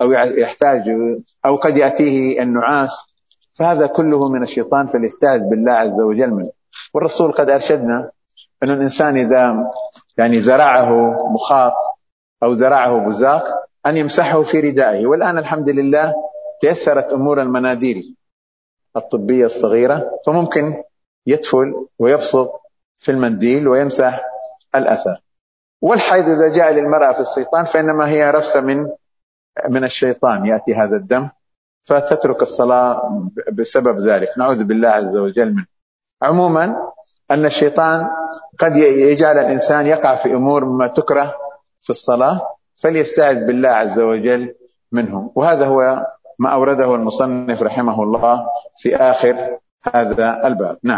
أو قد يأتيه النعاس، فهذا كله من الشيطان، فليستعذ بالله عز وجل منه. والرسول قد أرشدنا أن الإنسان إذا يعني ذرعه مخاط أو ذرعه بزاق أن يمسحه في ردائه. والآن الحمد لله تيسرت أمور المناديل الطبية الصغيرة، فممكن يدفل ويبصق في المنديل ويمسح الأثر. والحيض إذا جاء للمرأة في الشيطان فإنما هي رفسة من الشيطان، يأتي هذا الدم فتترك الصلاة بسبب ذلك، نعوذ بالله عز وجل منه. عموما أن الشيطان قد يجعل الإنسان يقع في أمور ما تكره في الصلاة، فليستعذ بالله عز وجل منه. وهذا هو ما أورده المصنف رحمه الله في آخر هذا الباب. نعم.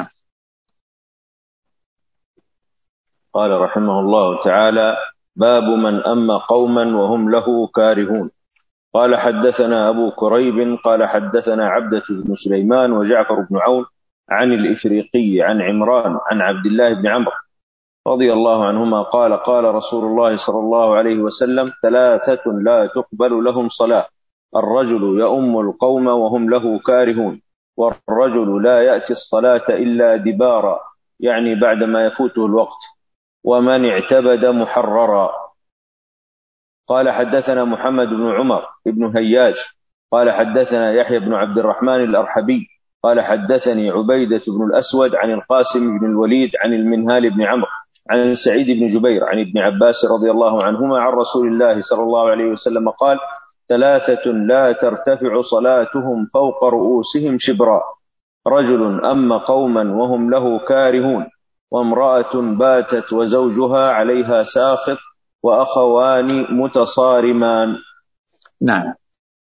قال رحمه الله تعالى: باب من أما قوما وهم له كارهون. قال حدثنا أبو كريب قال حدثنا عبدة بن سليمان وجعفر بن عون عن الإفريقي عن عمران عن عبد الله بن عمرو رضي الله عنهما قال: قال رسول الله صلى الله عليه وسلم: ثلاثة لا تقبل لهم صلاة: الرجل يؤم القوم وهم له كارهون، والرجل لا يأتي الصلاة إلا دبارا، يعني بعدما يفوته الوقت، ومن اعتبد محررا. قال حدثنا محمد بن عمر بن هياج قال حدثنا يحيى بن عبد الرحمن الأرحبي قال حدثني عبيدة بن الأسود عن القاسم بن الوليد عن المنهال بن عمرو عن سعيد بن جبير عن ابن عباس رضي الله عنهما عن رسول الله صلى الله عليه وسلم قال: ثلاثة لا ترتفع صلاتهم فوق رؤوسهم شبرا: رجل أما قوما وهم له كارهون، وامرأة باتت وزوجها عليها ساخط، وأخوان متصارمان. نعم.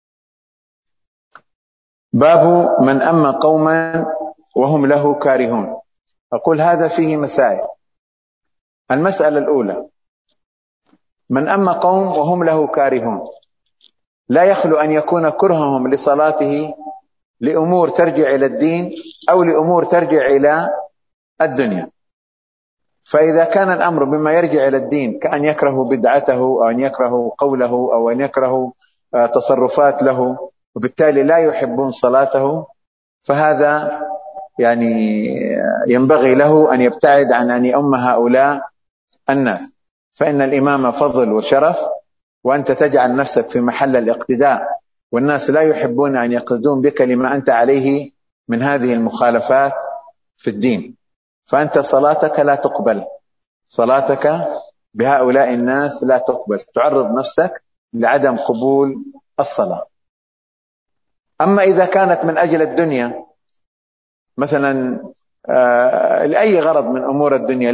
باب من أما قوما وهم له كارهون. أقول هذا فيه مسائل. المسألة الأولى: من أما قوم وهم له كارهون، لا يخلو أن يكون كرههم لصلاته لأمور ترجع إلى الدين أو لأمور ترجع إلى الدنيا. فإذا كان الأمر بما يرجع إلى الدين كأن يكره بدعته أو أن يكره قوله أو أن يكره تصرفات له وبالتالي لا يحبون صلاته، فهذا يعني ينبغي له أن يبتعد عن أن يؤم هؤلاء الناس، فإن الإمام فضل وشرف، وأنت تجعل نفسك في محل الاقتداء، والناس لا يحبون أن يقتدون بك لما أنت عليه من هذه المخالفات في الدين، فأنت صلاتك لا تقبل، صلاتك بهؤلاء الناس لا تقبل، تعرض نفسك لعدم قبول الصلاة. أما إذا كانت من أجل الدنيا مثلا لأي غرض من أمور الدنيا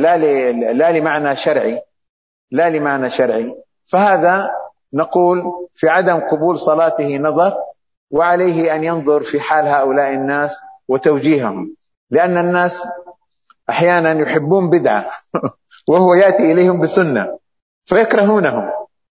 لا لمعنى شرعي، فهذا نقول في عدم قبول صلاته نظر، وعليه أن ينظر في حال هؤلاء الناس وتوجيههم، لأن الناس أحيانا يحبون بدعة وهو يأتي إليهم بسنة فيكرهونهم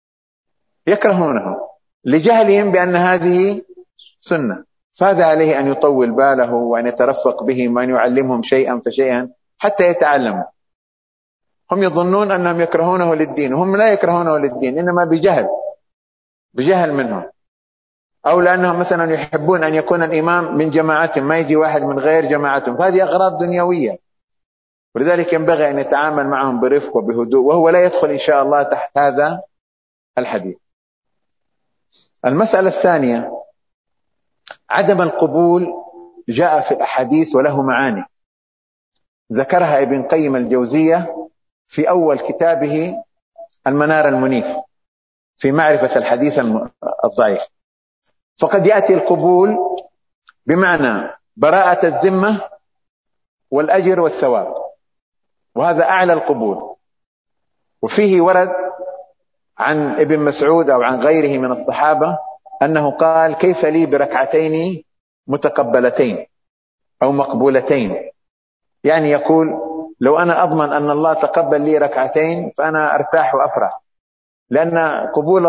لجهلهم بأن هذه سنة، فهذا عليه أن يطول باله وأن يترفق بهم وأن يعلمهم شيئا فشيئا حتى يتعلموا. هم يظنون أنهم يكرهونه للدين وهم لا يكرهونه للدين، إنما بجهل منهم، أو لأنهم مثلا يحبون أن يكون الإمام من جماعتهم ما يجي واحد من غير جماعتهم، فهذه أغراض دنيوية، ولذلك ينبغي أن يتعامل معهم برفق وبهدوء، وهو لا يدخل إن شاء الله تحت هذا الحديث. المسألة الثانية: عدم القبول جاء في الأحاديث وله معاني، ذكرها ابن قيم الجوزية في أول كتابه المنار المنيف في معرفة الحديث الضعيف. فقد يأتي القبول بمعنى براءة الذمة والأجر والثواب، وهذا أعلى القبول، وفيه ورد عن ابن مسعود أو عن غيره من الصحابة أنه قال: كيف لي بركعتين متقبلتين أو مقبولتين. يعني يقول لو أنا أضمن أن الله تقبل لي ركعتين فأنا أرتاح وأفرح، لأن قبول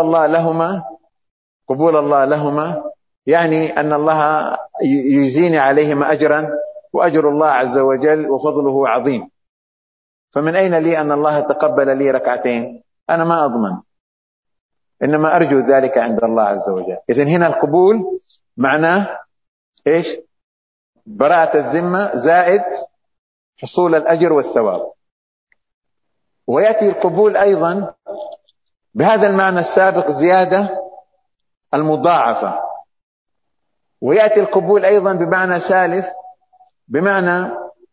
الله لهما يعني أن الله يجزيني عليهما أجرا، وأجر الله عز وجل وفضله عظيم. فمن أين لي أن الله تقبل لي ركعتين؟ أنا ما أضمن، إنما أرجو ذلك عند الله عز وجل. إذن هنا القبول معناه إيش؟ براءة الذمة زائد حصول الأجر والثواب. ويأتي القبول أيضا بهذا المعنى السابق زيادة المضاعفة. ويأتي القبول أيضا بمعنى ثالث، بمعنى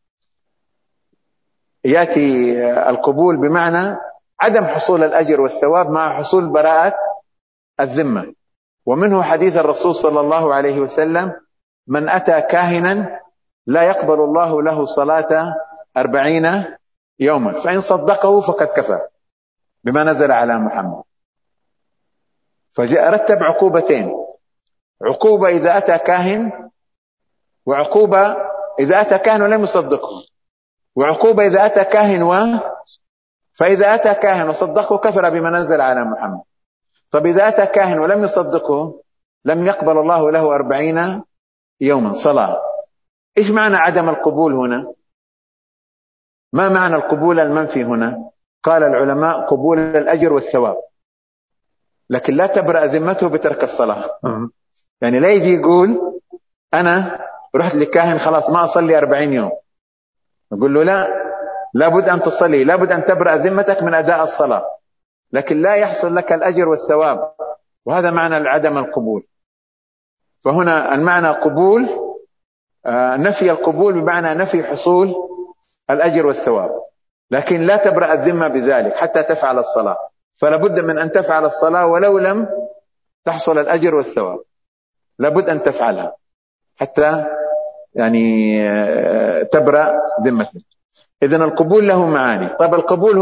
يأتي القبول بمعنى عدم حصول الأجر والثواب مع حصول براءة الذمة. ومنه حديث الرسول صلى الله عليه وسلم: من أتى كاهنا لا يقبل الله له صلاة 40 يوما، فإن صدقه فقد كفر بما نزل على محمد. فجاء رتب عقوبتين: عقوبة إذا أتى كاهن، وعقوبة إذا أتى كاهن ولم يصدقه، وعقوبة إذا أتى كاهن فإذا أتى كاهن وصدقه كفر بما نزل على محمد. طب إذا أتى كاهن ولم يصدقه لم يقبل الله له 40 يوما صلاة. إيش معنى عدم القبول هنا؟ ما معنى القبول المنفي هنا؟ قال العلماء: قبول الأجر والثواب، لكن لا تبرأ ذمته بترك الصلاة. يعني لا يجي يقول أنا رحت لكاهن خلاص ما أصلي 40 يوم، نقول له لا، لابد أن تصلي، لابد أن تبرأ ذمتك من أداء الصلاة، لكن لا يحصل لك الأجر والثواب، وهذا معنى عدم القبول. فهنا المعنى قبول، نفي القبول بمعنى نفي حصول الأجر والثواب، لكن لا تبرأ الذمة بذلك حتى تفعل الصلاة. فلا بد من أن تفعل الصلاة ولو لم تحصل الأجر والثواب، لابد أن تفعلها حتى يعني تبرأ ذمتك. إذن القبول له معاني. طيب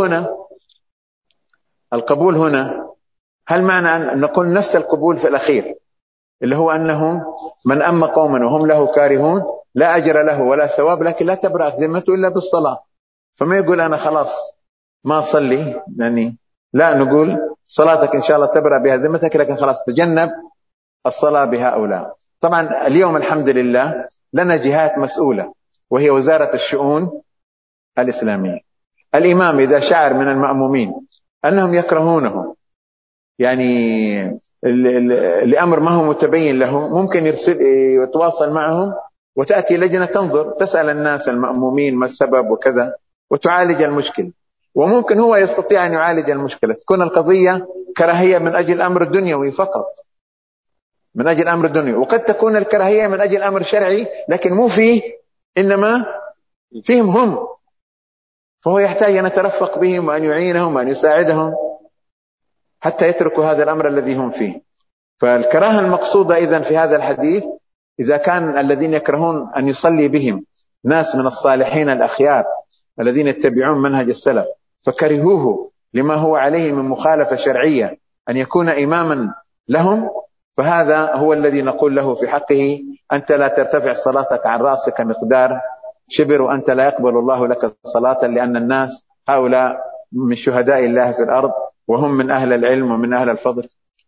القبول هنا هل معنى أن نقول نفس القبول في الأخير اللي هو أنه من أما قوما وهم له كارهون لا أجر له ولا ثواب، لكن لا تبرأ ذمته إلا بالصلاة. فما يقول أنا خلاص ما أصلي، يعني لا، نقول صلاتك إن شاء الله تبرأ بها ذمتك، لكن خلاص تجنب الصلاة بهؤلاء. طبعا اليوم الحمد لله لنا جهات مسؤولة، وهي وزارة الشؤون الإسلامية. الإمام إذا شعر من المأمومين أنهم يكرهونه، يعني لأمر ما هو متبين له، ممكن يتواصل معهم وتأتي لجنة تنظر تسأل الناس المأمومين ما السبب وكذا وتعالج المشكلة. وممكن هو يستطيع أن يعالج المشكلة، تكون القضية كراهية من أجل أمر دنيوي فقط، من أجل أمر دنيوي، وقد تكون الكراهية من أجل أمر شرعي لكن مو فيه، إنما فيهم هم، فهو يحتاج أن يترفق بهم وأن يعينهم وأن يساعدهم حتى يتركوا هذا الأمر الذي هم فيه. فالكراهة المقصودة إذن في هذا الحديث إذا كان الذين يكرهون أن يصلي بهم ناس من الصالحين الأخيار الذين يتبعون منهج السلف فكرهوه لما هو عليه من مخالفة شرعية أن يكون إماما لهم، فهذا هو الذي نقول له في حقه: أنت لا ترتفع صلاتك عن رأسك مقدار شبر، وأنت لا يقبل الله لك صلاة، لأن الناس هؤلاء من شهداء الله في الأرض وهم من أهل العلم ومن أهل الفضل،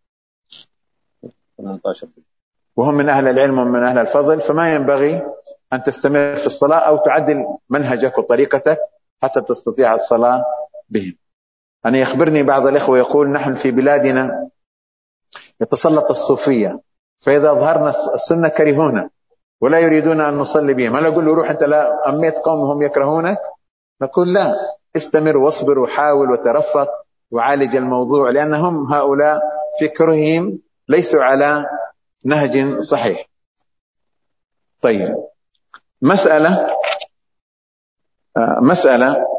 ومن أهل الفضل، فما ينبغي أن تستمر في الصلاة أو تعدل منهجك وطريقتك حتى تستطيع الصلاة بهم. أنا يخبرني بعض الإخوة يقول: نحن في بلادنا يتسلط الصوفية، فإذا أظهرنا السنة كرهونا ولا يريدون أن نصلي بهم. أنا أقول له: روح أنت لا أميت قوم وهم يكرهونك؟ نقول: لا، استمر واصبر وحاول وترفق وعالج الموضوع، لأنهم هؤلاء في كرههم ليسوا على نهج صحيح. طيب، مسألة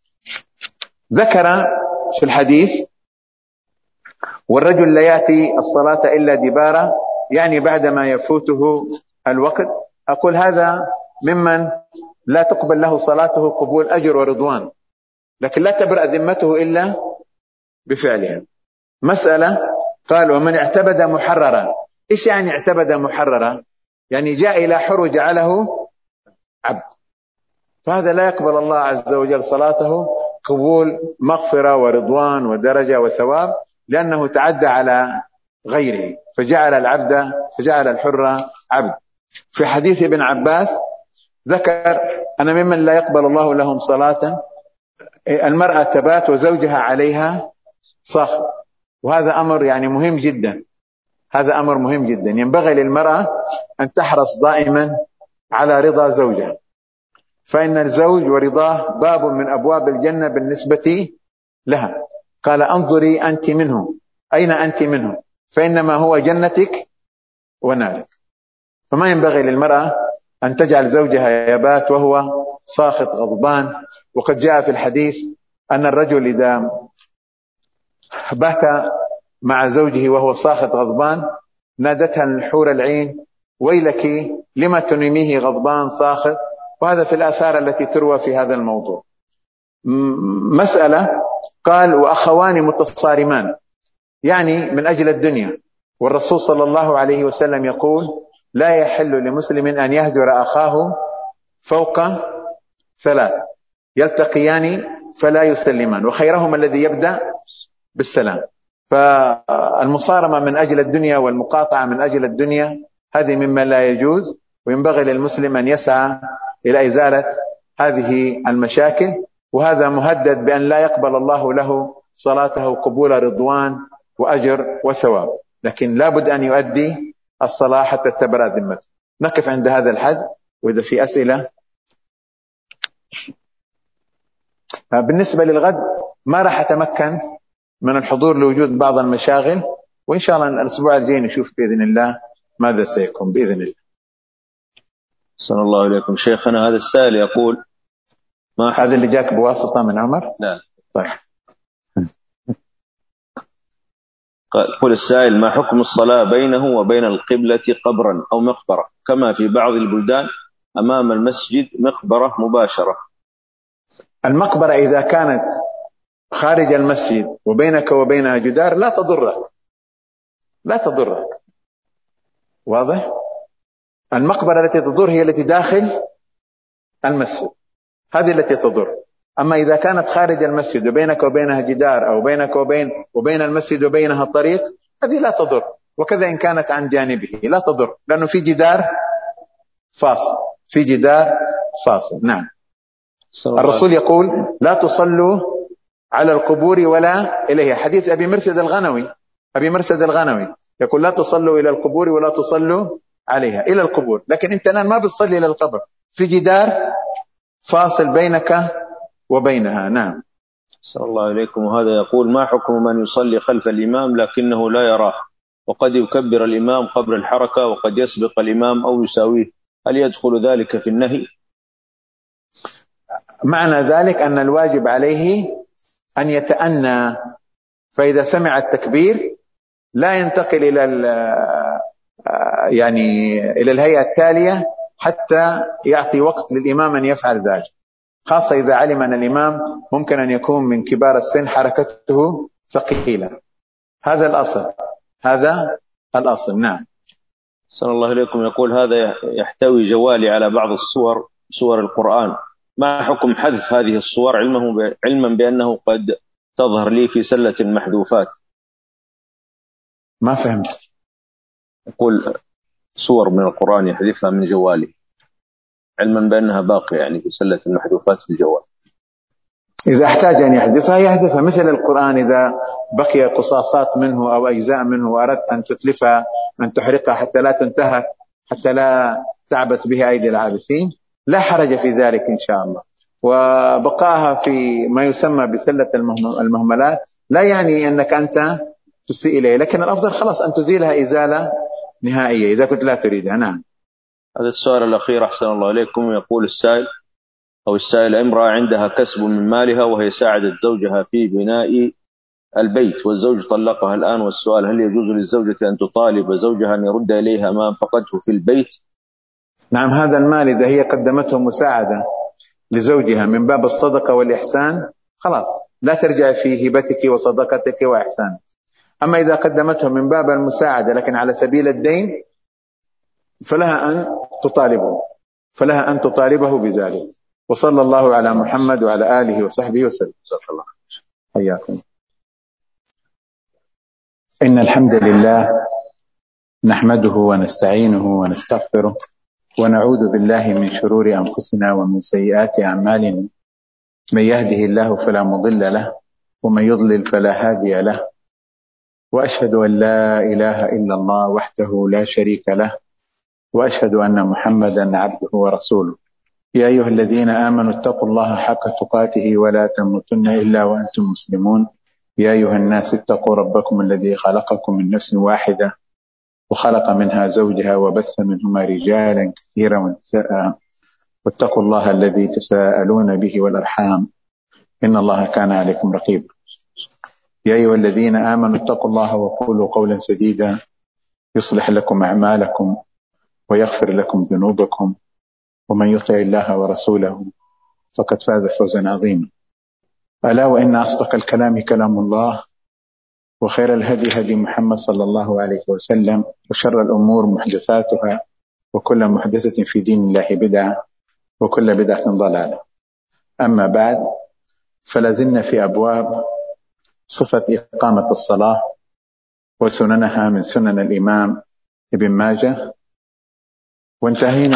ذكر في الحديث: والرجل لا يأتي الصلاة إلا دبارا، يعني بعدما يفوته الوقت. أقول هذا ممن لا تقبل له صلاته قبول أجر ورضوان، لكن لا تبرأ ذمته إلا بفعلها. مسألة قال: ومن اعتبد محررا. إيش يعني اعتبد محررا؟ يعني جاء إلى حر وجعله عبد، فهذا لا يقبل الله عز وجل صلاته قبول مغفرة ورضوان ودرجة وثواب، لأنه تعدى على غيره فجعل الحر عبد. في حديث ابن عباس ذكر أن ممن لا يقبل الله لهم صلاة المرأة تبات وزوجها عليها ساخط، وهذا أمر يعني مهم جدا، هذا أمر مهم جدا. ينبغي للمرأة أن تحرص دائما على رضا زوجها، فإن الزوج ورضاه باب من أبواب الجنة بالنسبة لها. قال انظري أنت منه، أين أنت منه؟ فإنما هو جنتك ونارك. فما ينبغي للمرأة أن تجعل زوجها يبات وهو ساخط غضبان. وقد جاء في الحديث أن الرجل إذا بات مع زوجه وهو ساخط غضبان نادتها الحور العين ويلك لما تنميه غضبان ساخط. وهذا في الآثار التي تروى في هذا الموضوع. مسألة قال وأخوان متصارمان، يعني من أجل الدنيا. والرسول صلى الله عليه وسلم يقول لا يحل لمسلم أن يهجر أخاه فوق ثلاث يلتقيان فلا يسلمان، وخيرهما الذي يبدأ بالسلام. فالمصارمة من أجل الدنيا والمقاطعة من أجل الدنيا هذه مما لا يجوز، وينبغي للمسلم أن يسعى إلى إزالة هذه المشاكل. وهذا مهدد بأن لا يقبل الله له صلاته قبول رضوان وأجر وثواب، لكن لا بد أن يؤدي الصلاة حتى تبرأ ذمته. نقف عند هذا الحد، وإذا في أسئلة. بالنسبة للغد ما راح أتمكن من الحضور لوجود بعض المشاغل، وإن شاء الله الأسبوع الجاي نشوف بإذن الله ماذا سيكون بإذن الله. صلى الله عليكم شيخنا. هذا السائل يقول هذا اللي جاك بواسطة من عمر؟ لا. طيب. قل السائل ما حكم الصلاة بينه وبين القبلة قبرا أو مقبرة، كما في بعض البلدان أمام المسجد مقبرة مباشرة؟ المقبرة إذا كانت خارج المسجد وبينك وبينها جدار لا تضرك، لا تضرك، واضح؟ المقبرة التي تضر هي التي داخل المسجد، هذه التي تضر. أما إذا كانت خارج المسجد وبينك وبينها جدار، أو بينك وبين المسجد وبينها طريق، هذه لا تضر. وكذا إن كانت عن جانبه لا تضر، لأنه في جدار فاصل، في جدار فاصل. نعم. الرسول يقول لا تصلوا على القبور ولا إليها، حديث أبي مرثد الغنوي يقول لا تصلوا إلى القبور ولا تصلوا عليها، إلى القبور. لكن أنت الآن ما بتصلي إلى القبر، في جدار فاصل بينك وبينها. نعم. صلى الله عليكم. وهذا يقول ما حكم من يصلي خلف الإمام لكنه لا يراه، وقد يكبر الإمام قبل الحركة وقد يسبق الإمام أو يساويه، هل يدخل ذلك في النهي؟ معنى ذلك أن الواجب عليه أن يتأنى، فإذا سمع التكبير لا ينتقل إلى الهيئة التالية حتى يعطي وقت للإمام أن يفعل ذلك، خاصة إذا علم أن الإمام ممكن أن يكون من كبار السن حركته ثقيلة. هذا الأصل. نعم. صلى الله عليكم. يقول هذا يحتوي جوالي على بعض سور القرآن، ما حكم حذف هذه الصور علما بأنه قد تظهر لي في سلة المحذوفات؟ ما فهمت. يقول صور من القرآن يحذفها من جوالي علما بأنها باقية في سلة المحذوفات في الجوال. إذا احتاج أن يحذفها مثل القرآن، إذا بقي قصاصات منه أو أجزاء منه وأردت أن تتلفها أن تحرقها حتى لا تنتهك، حتى لا تعبث بها أيدي العابثين، لا حرج في ذلك إن شاء الله. وبقاها في ما يسمى بسلة المهملات لا يعني أنك أنت تسيء إليه، لكن الأفضل خلاص أن تزيلها إزالة نهائية إذا كنت لا تريدها. نعم. هذا السؤال الأخير أحسن الله عليكم. يقول السائل امرأة عندها كسب من مالها وهي ساعدت زوجها في بناء البيت، والزوج طلقها الآن، والسؤال هل يجوز للزوجة أن تطالب زوجها أن يرد إليها ما أنفقته في البيت؟ نعم. هذا المال إذا هي قدمته مساعدة لزوجها من باب الصدقة والإحسان خلاص لا ترجع في هبتك وصدقتك وإحسانك. أما إذا قدمته من باب المساعدة لكن على سبيل الدين فلها أن تطالبه بذلك. وصلى الله على محمد وعلى آله وصحبه وسلم. حياكم. إن الحمد لله نحمده ونستعينه ونستغفره ونعوذ بالله من شرور أنفسنا ومن سيئات أعمالنا. من يهده الله فلا مضل له ومن يضلل فلا هادي له، وأشهد أن لا إله إلا الله وحده لا شريك له، وأشهد أن محمدا عبده ورسوله. يا أيها الذين آمنوا اتقوا الله حق تقاته ولا تموتن إلا وأنتم مسلمون. يا أيها الناس اتقوا ربكم الذي خلقكم من نفس واحدة وخلق منها زوجها وبث منهما رجالا كثيرا ونساء، واتقوا الله الذي تساءلون به والأرحام إن الله كان عليكم رقيبا. يا أيها الذين آمنوا اتقوا الله وقولوا قولا سديدا يصلح لكم أعمالكم ويغفر لكم ذنوبكم، ومن يطع الله ورسوله فقد فاز فوزا عظيما. ألا وإن أصدق الكلام كلام الله، وخير الهدي هدي محمد صلى الله عليه وسلم، وشر الأمور محدثاتها، وكل محدثة في دين الله بدعة، وكل بدعة ضلالة. أما بعد، فلازلنا في أبواب صفة إقامة الصلاة وسننها من سنن الإمام ابن ماجه، وانتهينا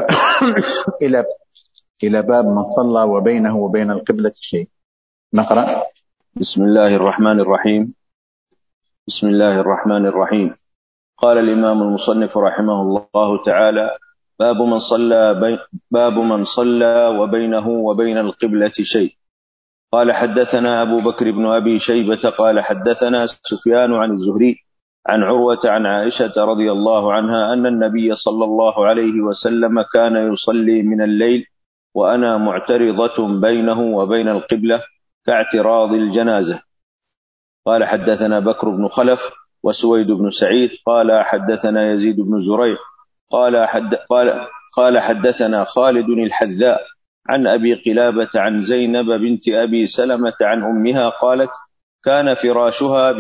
إلى باب من صلى وبينه وبين القبلة شيء. نقرأ. بسم الله الرحمن الرحيم. بسم الله الرحمن الرحيم. قال الإمام المصنف رحمه الله تعالى: باب من صلى وبينه وبين القبلة شيء. قال: حدثنا أبو بكر بن أبي شيبة قال حدثنا سفيان عن الزهري عن عروة عن عائشة رضي الله عنها أن النبي صلى الله عليه وسلم كان يصلي من الليل وأنا معترضة بينه وبين القبلة كاعتراض الجنازة. قال: حدثنا بكر بن خلف وسويد بن سعيد قال حدثنا يزيد بن زريع قال حدثنا خالد الحذاء عن أبي قلابة عن زينب بنت أبي سلمة عن أمها قالت: كان فراشها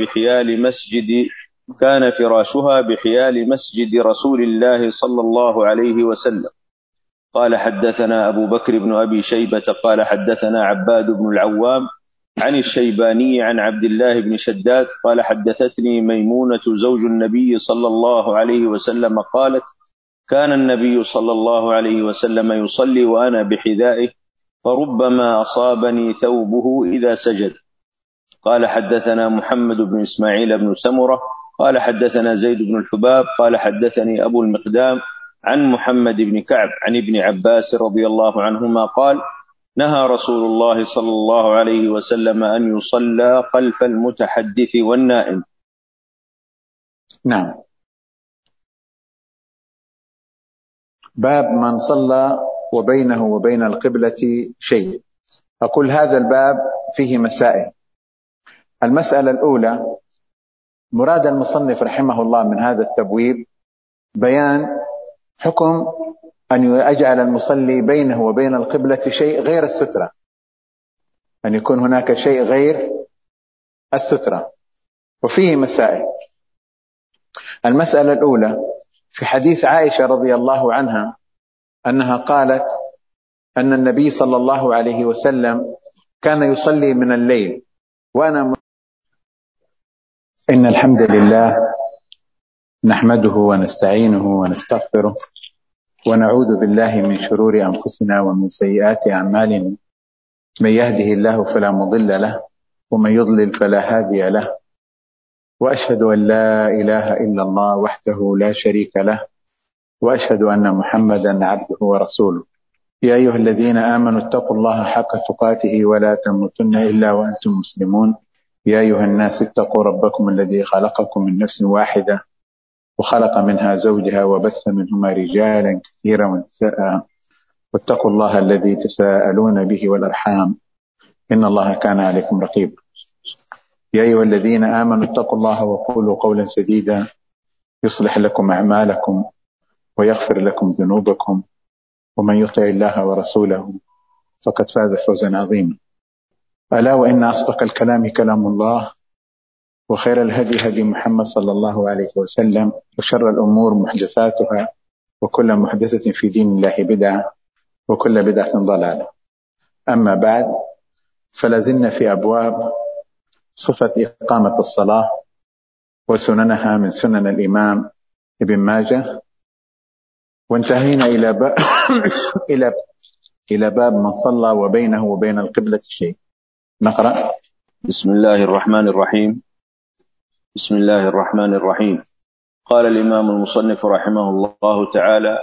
بحيال مسجد رسول الله صلى الله عليه وسلم. قال: حدثنا أبو بكر بن أبي شيبة قال حدثنا عباد بن العوام عن الشيباني عن عبد الله بن شداد قال: حدثتني ميمونة زوج النبي صلى الله عليه وسلم قالت: كان النبي صلى الله عليه وسلم يصلي وأنا بحذائه فربما أصابني ثوبه إذا سجد. قال: حدثنا محمد بن إسماعيل بن سمرة قال حدثنا زيد بن الحباب قال حدثني أبو المقدام عن محمد بن كعب عن ابن عباس رضي الله عنهما قال: نهى رسول الله صلى الله عليه وسلم أن يصلى خلف المتحدث والنائم. نعم. باب من صلى وبينه وبين القبلة شيء. أقول هذا الباب فيه مسائل. المسألة الأولى: مراد المصنف رحمه الله من هذا التبويب بيان حكم أن يجعل المصلي بينه وبين القبلة شيء غير السترة، أن يكون هناك شيء غير السترة، وفيه مسائل. المسألة الأولى: في حديث عائشة رضي الله عنها أنها قالت أن النبي صلى الله عليه وسلم كان يصلي من الليل وأنا. إن الحمد لله نحمده ونستعينه ونستغفره ونعوذ بالله من شرور أنفسنا ومن سيئات أعمالنا. من يهده الله فلا مضل له ومن يضلل فلا هادي له، وأشهد أن لا إله إلا الله وحده لا شريك له، وأشهد أن محمدا عبده ورسوله. يا أيها الذين آمنوا اتقوا الله حق تقاته ولا تموتن إلا وأنتم مسلمون. يا أيها الناس اتقوا ربكم الذي خلقكم من نفس واحدة وخلق منها زوجها وبث منهما رجالا كثيرا ونساء، واتقوا الله الذي تساءلون به والأرحام إن الله كان عليكم رقيبا. يا أيها الذين آمنوا اتقوا الله وقولوا قولا سديدا يصلح لكم أعمالكم ويغفر لكم ذنوبكم، ومن يطع الله ورسوله فقد فاز فوزا عظيما. ألا وإن أصدق الكلام كلام الله، وخير الهدي هدي محمد صلى الله عليه وسلم، وشر الأمور محدثاتها، وكل محدثة في دين الله بدعة، وكل بدعة ضلالة. أما بعد، فلازلنا في أبواب صفة إقامة الصلاة وسننها من سنن الإمام ابن ماجه، وانتهينا إلى باب من صلى وبينه وبين القبلة شيء. نقرأ. بسم الله الرحمن الرحيم. بسم الله الرحمن الرحيم. قال الإمام المصنف رحمه الله تعالى: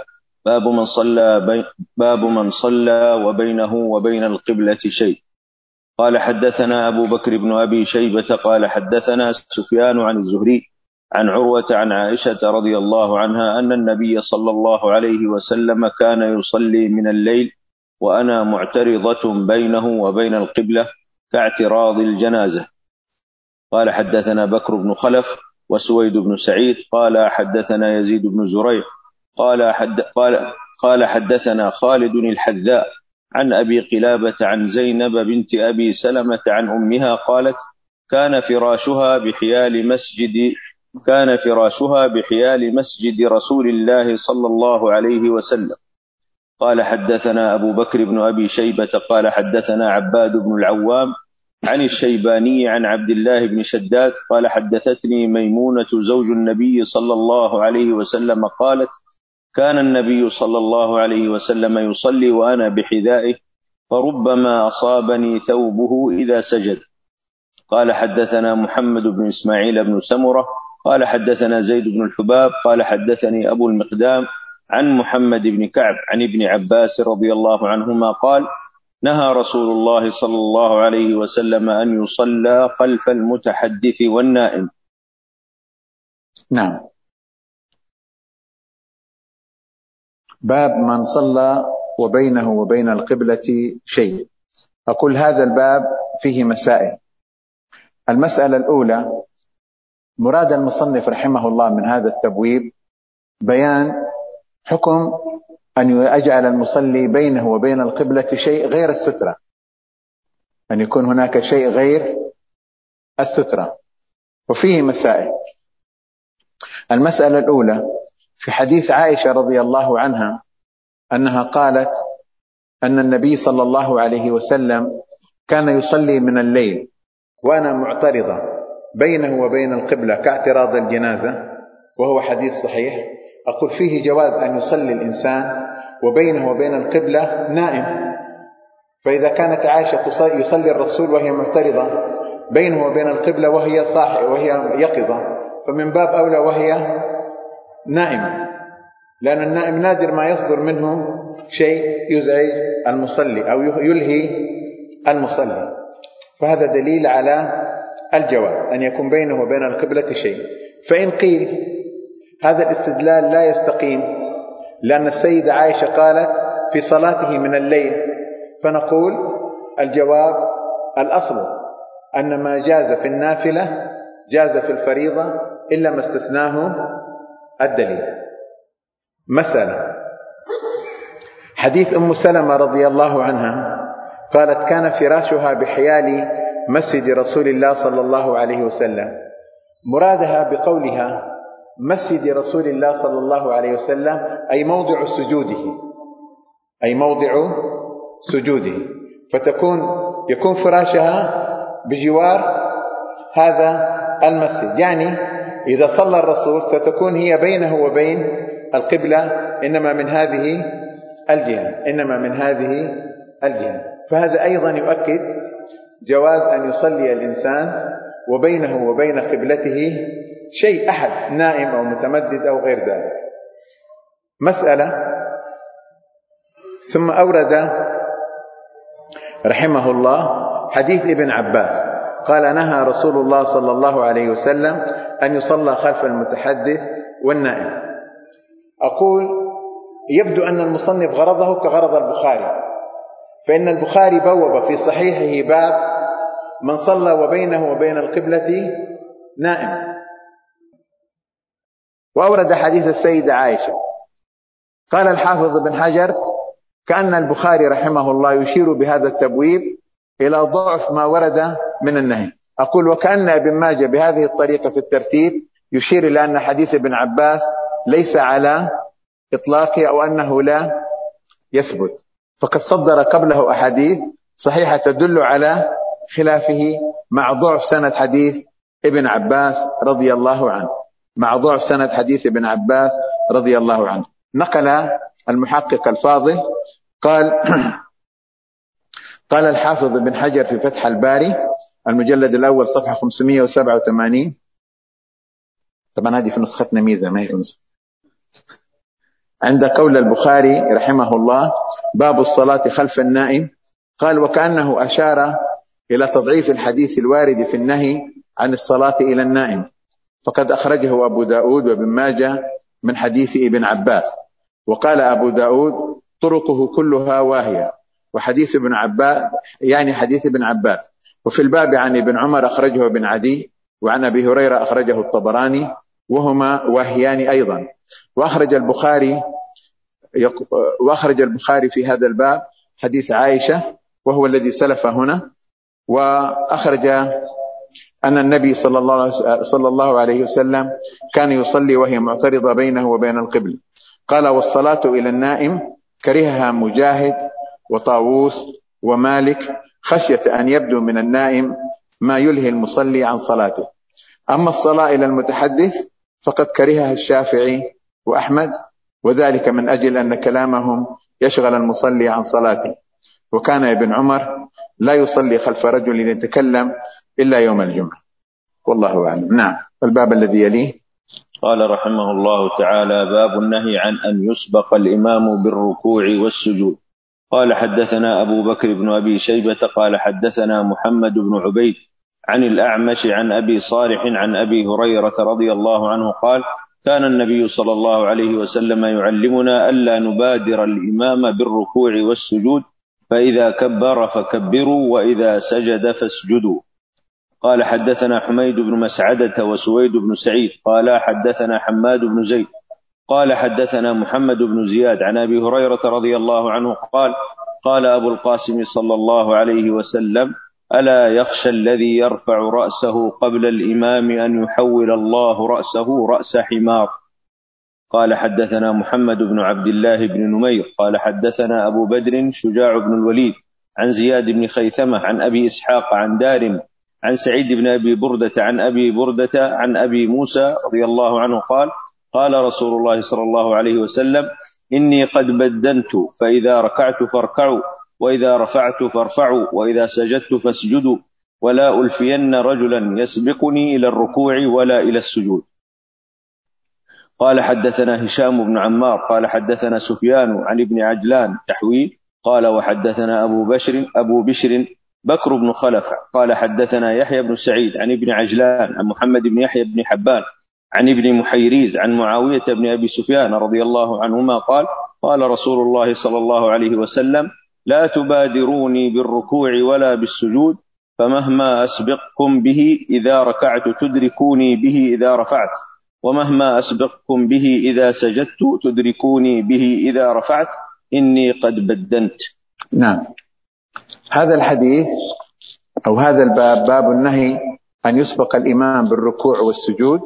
باب من صلى وبينه وبين القبلة شيء. قال: حدثنا أبو بكر بن أبي شيبة قال حدثنا سفيان عن الزهري عن عروة عن عائشة رضي الله عنها أن النبي صلى الله عليه وسلم كان يصلي من الليل وأنا معترضة بينه وبين القبلة كاعتراض الجنازة. قال: حدثنا بكر بن خلف وسويد بن سعيد قال حدثنا يزيد بن زريع قال حدثنا خالد الحذاء عن أبي قلابة عن زينب بنت أبي سلمة عن أمها قالت: كان فراشها بحيال مسجد رسول الله صلى الله عليه وسلم. قال: حدثنا أبو بكر بن أبي شيبة قال حدثنا عباد بن العوام عن الشيباني عن عبد الله بن شداد قال: حدثتني ميمونة زوج النبي صلى الله عليه وسلم قالت: كان النبي صلى الله عليه وسلم يصلي وأنا بحذائه فربما أصابني ثوبه إذا سجد. قال: حدثنا محمد بن إسماعيل بن سمرة قال حدثنا زيد بن الحباب قال حدثني أبو المقدام عن محمد بن كعب عن ابن عباس رضي الله عنهما قال: نهى رسول الله صلى الله عليه وسلم أن يصلى خلف المتحدث والنائم. نعم. باب من صلى وبينه وبين القبلة شيء. أقول هذا الباب فيه مسائل. المسألة الأولى: مراد المصنف رحمه الله من هذا التبويب بيان حكم أن يجعل المصلي بينه وبين القبلة شيء غير السترة، أن يكون هناك شيء غير السترة، وفيه مسائل. المسألة الأولى: في حديث عائشة رضي الله عنها أنها قالت أن النبي صلى الله عليه وسلم كان يصلي من الليل وأنا معترضة بينه وبين القبلة كاعتراض الجنازة، وهو حديث صحيح. أقول فيه جواز أن يصلي الإنسان وبينه وبين القبلة نائم، فإذا كانت عائشة يصلي الرسول وهي معترضة بينه وبين القبلة وهي يقظة، فمن باب أولى وهي نائمة، لأن النائم نادر ما يصدر منه شيء يزعج المصلي أو يلهي المصلي، فهذا دليل على الجواز أن يكون بينه وبين القبلة شيء. فإن قيل هذا الاستدلال لا يستقيم لأن السيدة عائشة قالت في صلاته من الليل، فنقول الجواب الأصل أن ما جاز في النافلة جاز في الفريضة إلا ما استثناه الدليل. مسألة: حديث أم سلمة رضي الله عنها قالت: كان فراشها بحيال مسجد رسول الله صلى الله عليه وسلم. مرادها بقولها مسجد رسول الله صلى الله عليه وسلم أي موضع سجوده، يكون فراشها بجوار هذا المسجد، يعني إذا صلى الرسول ستكون هي بينه وبين القبلة إنما من هذه الجهة. فهذا أيضا يؤكد جواز أن يصلي الإنسان وبينه وبين قبلته شيء، أحد نائم أو متمدد أو غير ذلك. مسألة: ثم أورد رحمه الله حديث ابن عباس قال: نهى رسول الله صلى الله عليه وسلم أن يصلى خلف المتحدث والنائم. أقول يبدو أن المصنف غرضه كغرض البخاري، فإن البخاري بوب في صحيحه باب من صلى وبينه وبين القبلة نائم، وأورد حديث السيدة عائشة. قال الحافظ بن حجر: كأن البخاري رحمه الله يشير بهذا التبويب إلى ضعف ما ورد من النهي. أقول وكأن ابن ماجه بهذه الطريقة في الترتيب يشير إلى أن حديث ابن عباس ليس على إطلاقي أو أنه لا يثبت، فقد صدر قبله أحاديث صحيحة تدل على خلافه مع ضعف سند حديث ابن عباس رضي الله عنه، مع ضعف سند حديث ابن عباس رضي الله عنه. نقل المحقق الفاضل قال قال الحافظ ابن حجر في فتح الباري المجلد الأول صفحة 587، طبعا هذه في نسختنا ميزة ما هي نسخة، عند قول البخاري رحمه الله باب الصلاة خلف النائم، قال وكأنه أشار إلى تضعيف الحديث الوارد في النهي عن الصلاة إلى النائم، فقد أخرجه أبو داود وابن ماجه من حديث ابن عباس، وقال أبو داود طرقه كلها واهية، وحديث ابن عباس يعني حديث ابن عباس. وفي الباب عن ابن عمر أخرجه ابن عدي، وعن أبي هريرة أخرجه الطبراني وهما واهيان أيضا. وأخرج البخاري في هذا الباب حديث عائشة وهو الذي سلف هنا، وأخرج أن النبي صلى الله عليه وسلم كان يصلي وهي معترضة بينه وبين القبل. قال والصلاة إلى النائم كرهها مجاهد وطاووس ومالك خشية أن يبدو من النائم ما يلهي المصلي عن صلاته. أما الصلاة إلى المتحدث فقد كرهها الشافعي وأحمد، وذلك من أجل أن كلامهم يشغل المصلي عن صلاته، وكان ابن عمر لا يصلي خلف رجل يتكلم إلا يوم الجمعة، والله أعلم. نعم. الباب الذي يليه قال رحمه الله تعالى باب النهي عن أن يسبق الإمام بالركوع والسجود. قال حدثنا أبو بكر بن أبي شيبة قال حدثنا محمد بن عبيد عن الأعمش عن أبي صالح عن أبي هريرة رضي الله عنه قال كان النبي صلى الله عليه وسلم يعلمنا ألا نبادر الإمام بالركوع والسجود، فإذا كبر فكبروا وإذا سجد فاسجدوا. قال حدثنا حميد بن مسعدة وسويد بن سعيد قال حدثنا حماد بن زيد قال حدثنا محمد بن زياد عن أبي هريرة رضي الله عنه قال قال أبو القاسم صلى الله عليه وسلم ألا يخشى الذي يرفع رأسه قبل الإمام أن يحول الله رأسه رأس حمار. قال حدثنا محمد بن عبد الله بن نمير قال حدثنا أبو بدر شجاع بن الوليد عن زياد بن خيثمة عن أبي إسحاق عن دارم عن سعيد بن أبي بردة عن أبي بردة عن أبي موسى رضي الله عنه قال قال رسول الله صلى الله عليه وسلم إني قد بدنت، فإذا ركعت فاركعوا، وإذا رفعت فارفعوا، وإذا سجدت فاسجدوا، ولا ألفين رجلا يسبقني إلى الركوع ولا إلى السجود. قال حدثنا هشام بن عمار قال حدثنا سفيان عن ابن عجلان تحويل قال وحدثنا أبو بشر بكر بن خلف قال حدثنا يحيى بن سعيد عن ابن عجلان عن محمد بن يحيى بن حبان عن ابن محيريز عن معاوية بن أبي سفيان رضي الله عنهما قال قال رسول الله صلى الله عليه وسلم لا تبادروني بالركوع ولا بالسجود، فمهما أسبقكم به إذا ركعت تدركوني به إذا رفعت، ومهما أسبقكم به إذا سجدت تدركوني به إذا رفعت، إني قد بدنت. نعم. هذا الحديث أو هذا الباب باب النهي أن يسبق الإمام بالركوع والسجود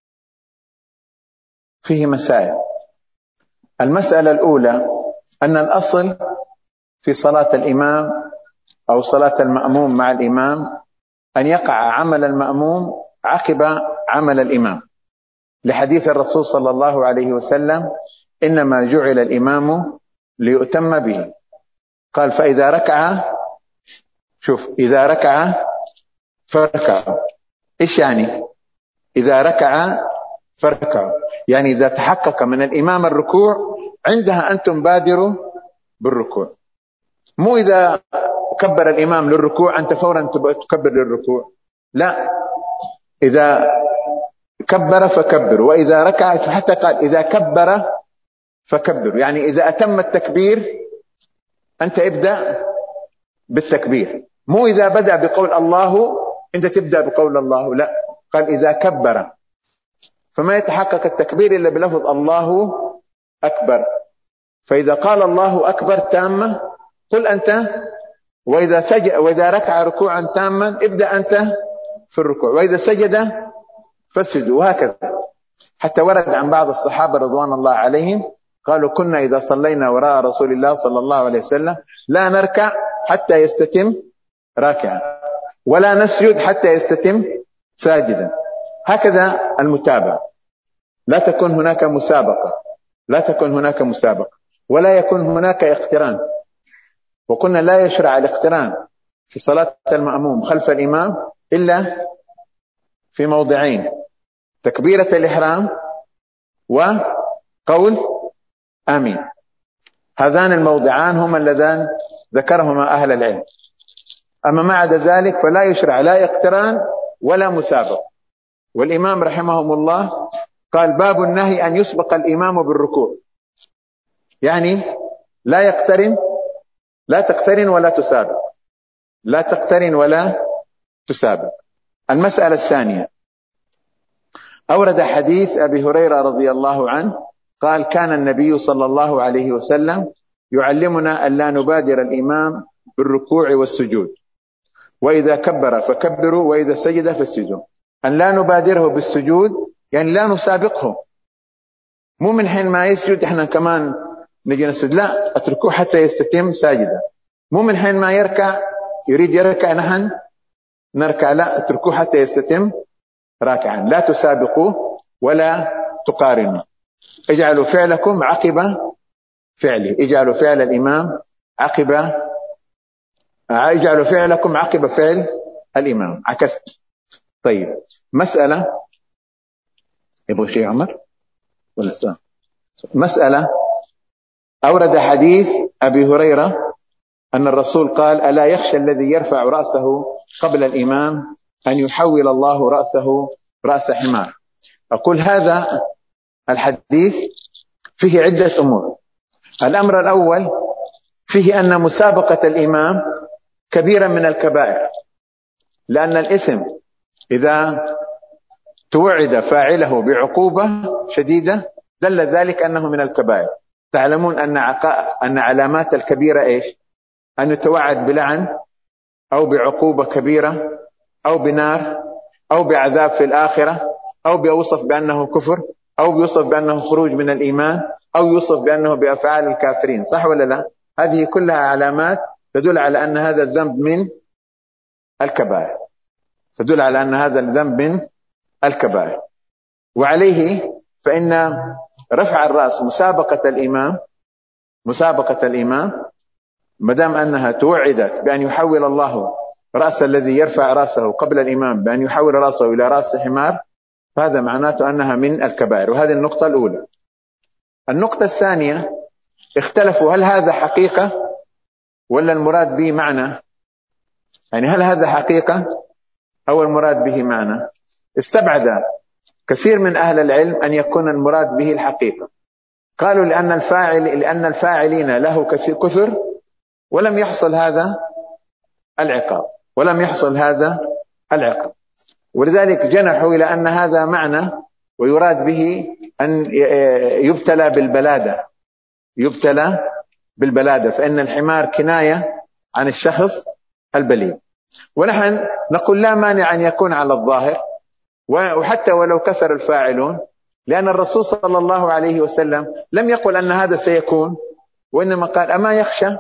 فيه مسائل. المسألة الأولى أن الأصل في صلاة الإمام أو صلاة المأموم مع الإمام أن يقع عمل المأموم عقب عمل الإمام، لحديث الرسول صلى الله عليه وسلم إنما جعل الإمام ليؤتم به. قال فإذا ركع، شوف إذا ركع فاركعوا. إيش يعني إذا ركع فاركعوا؟ يعني إذا تحقق من الإمام الركوع عندها أنتم بادروا بالركوع، مو إذا كبر الإمام للركوع أنت فورا تكبر للركوع، لا، إذا كبر فكبر، وإذا ركع، حتى قال إذا كبر فكبر، يعني إذا أتم التكبير أنت ابدأ بالتكبير، مو إذا بدأ بقول الله أنت تبدأ بقول الله، لا، قال إذا كبر، فما يتحقق التكبير إلا بلفظ الله أكبر. فإذا قال الله أكبر تامة قل أنت، وإذا ركع ركوعا تاما ابدأ أنت في الركوع، وإذا سجد فاسجد، وهكذا. حتى ورد عن بعض الصحابة رضوان الله عليهم قالوا كنا إذا صلينا وراء رسول الله صلى الله عليه وسلم لا نركع حتى يستتم راكعا ولا نسجد حتى يستتم ساجدا. هكذا المتابعة، لا تكون هناك مسابقة، لا تكون هناك مسابقة ولا يكون هناك اقتران. وقلنا لا يشرع الاقتران في صلاة المأموم خلف الإمام إلا في موضعين: تكبيرة الإحرام وقول آمين. هذان الموضعان هما اللذان ذكرهما أهل العلم. أما ما عدا ذلك فلا يشرع لا اقتران ولا مسابقة. والإمام رحمهم الله قال: باب النهي أن يسبق الإمام بالركوع، يعني لا يقترن، لا تقترن ولا تسابق، لا تقترن ولا تسابق. المسألة الثانية، أورد حديث أبي هريرة رضي الله عنه قال: كان النبي صلى الله عليه وسلم يعلمنا أن لا نبادر الإمام بالركوع والسجود، وإذا كبر فكبروا وإذا سجد فاسجدوا. أن لا نبادره بالسجود يعني لا نسابقه، مو من حين ما يسجد احنا كمان نجي نسجد، لا، اتركوه حتى يستتم ساجدا. مو من حين ما يركع يريد يركع نحن نركع، لا، اتركوه حتى يستتم راكعا. لا تسابقوه ولا تقارنوا. اجعلوا فعلكم عقب فعله، اجعلوا فعل الإمام عقب، اجعلوا فعلكم عقب فعل الإمام، عكست. طيب، مسألة يبغى شيء عمر ولا سؤال؟ مسألة، أورد حديث أبي هريرة أن الرسول قال: ألا يخشى الذي يرفع رأسه قبل الإمام أن يحول الله رأسه رأس حمار. أقول هذا الحديث فيه عدة أمور. الأمر الأول فيه أن مسابقة الإمام كبيرة من الكبائر، لأن الإثم إذا توعد فاعله بعقوبة شديدة دل ذلك أنه من الكبائر. تعلمون أن علامات الكبيرة إيش؟ أن يتوعد بلعن أو بعقوبة كبيرة أو بنار أو بعذاب في الآخرة أو بيوصف بأنه كفر أو بيوصف بأنه خروج من الإيمان أو يوصف بأنه بأفعال الكافرين. صح ولا لا؟ هذه كلها علامات تدل على أن هذا الذنب من الكبائر، تدل على أن هذا الذنب من الكبائر. وعليه فإن رفع الرأس مسابقة الإمام مدام أنها توعدت بأن يحول الله رأس الذي يرفع رأسه قبل الإمام بأن يحول رأسه إلى رأس حمار، فهذا معناته أنها من الكبائر. وهذه النقطة الأولى. النقطة الثانية، اختلفوا هل هذا حقيقة ولا المراد به معنى؟ يعني هل هذا حقيقة أو المراد به معنى؟ استبعد كثير من أهل العلم أن يكون المراد به الحقيقة. قالوا لأن الفاعلين له كثر ولم يحصل هذا العقاب، ولذلك جنحوا إلى أن هذا معنى ويراد به أن يبتلى بالبلادة، فإن الحمار كناية عن الشخص البليد. ونحن نقول لا مانع أن يكون على الظاهر، وحتى ولو كثر الفاعلون، لأن الرسول صلى الله عليه وسلم لم يقل أن هذا سيكون، وإنما قال أما يخشى،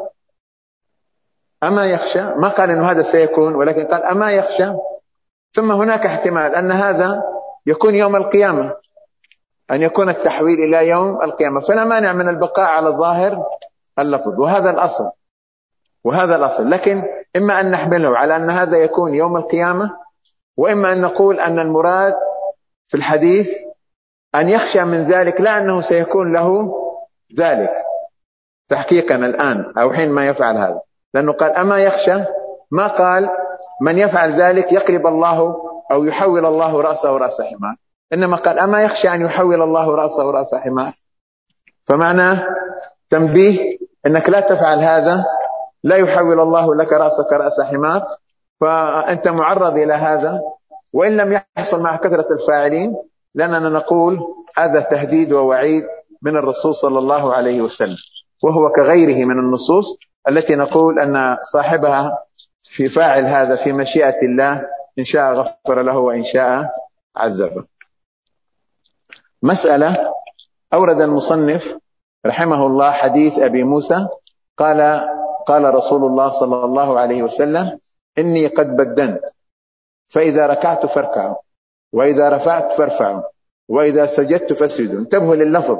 ما قال أن هذا سيكون، ولكن قال أما يخشى. ثم هناك احتمال أن هذا يكون يوم القيامة، أن يكون التحويل إلى يوم القيامة، فلا مانع من البقاء على الظاهر اللفظ، وهذا الأصل. لكن إما أن نحمله على أن هذا يكون يوم القيامة، وإما أن نقول أن المراد في الحديث أن يخشى من ذلك، لا أنه سيكون له ذلك تحقيقا الآن أو حين ما يفعل هذا، لأنه قال أما يخشى، ما قال من يفعل ذلك يقلب الله أو يحول الله رأسه رأس حمار، إنما قال أما يخشى أن يحول الله رأسه رأس حمار. فمعناه تنبيه أنك لا تفعل هذا، لا يحول الله لك رأسك رأس حمار، فأنت معرض إلى هذا، وإن لم يحصل مع كثرة الفاعلين، لأننا نقول هذا تهديد ووعيد من الرسول صلى الله عليه وسلم، وهو كغيره من النصوص التي نقول أن صاحبها في فاعل هذا في مشيئة الله، إن شاء غفر له وإن شاء عذبه. مسألة أورد المصنف رحمه الله حديث أبي موسى قال رسول الله صلى الله عليه وسلم: إني قد بدنت، فإذا ركعت فاركعوا، وإذا رفعت فارفعوا، وإذا سجدت فاسجدوا. انتبهوا لللفظ: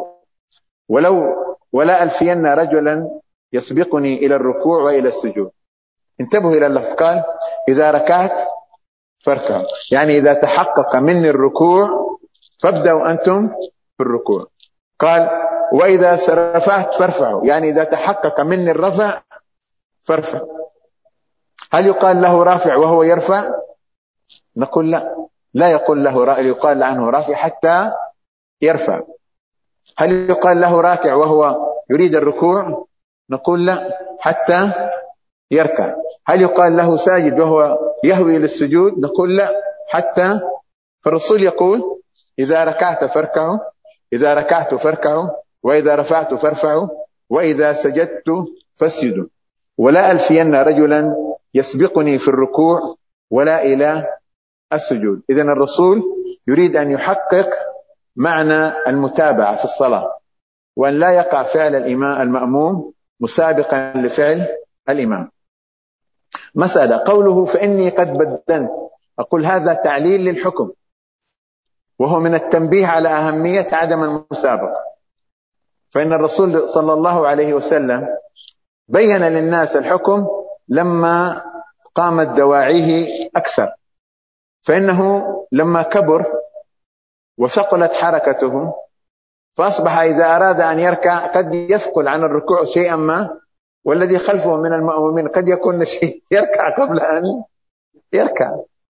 ولا ألفين رجلا يسبقني إلى الركوع وإلى السجود. انتبهوا إلى اللفظ، قال: إذا ركعت فاركعوا، يعني إذا تحقق مني الركوع فابدأوا أنتم في الركوع. قال: وإذا رفعت فارفعوا، يعني إذا تحقق مني الرفع فارفع. هل يقال له رافع وهو يرفع؟ نقول لا يقول له يقال عنه رافع حتى يرفع. هل يقال له راكع وهو يريد الركوع؟ نقول لا، حتى يركع. هل يقال له ساجد وهو يهوي للسجود؟ نقول لا، حتى. فالرسول يقول: إذا ركعت فاركعوا، إذا ركعت فاركعوا، وإذا رفعت فارفعوا، وإذا سجدت فاسجدوا. ولا ألفين رجلا يسبقني في الركوع ولا إلى السجود. إذن الرسول يريد أن يحقق معنى المتابعة في الصلاة، وأن لا يقع فعل المأموم مسابقا لفعل الإمام. مسألة قوله: فإني قد بدنت، أقول هذا تعليل للحكم، وهو من التنبيه على أهمية عدم المسابقة. فإن الرسول صلى الله عليه وسلم بين للناس الحكم لما قامت دواعيه أكثر، فإنه لما كبر وثقلت حركته فأصبح إذا أراد أن يركع قد يثقل عن الركوع شيئا ما، والذي خلفه من المأمومين قد يكون نشيط يركع قبل أن يركع.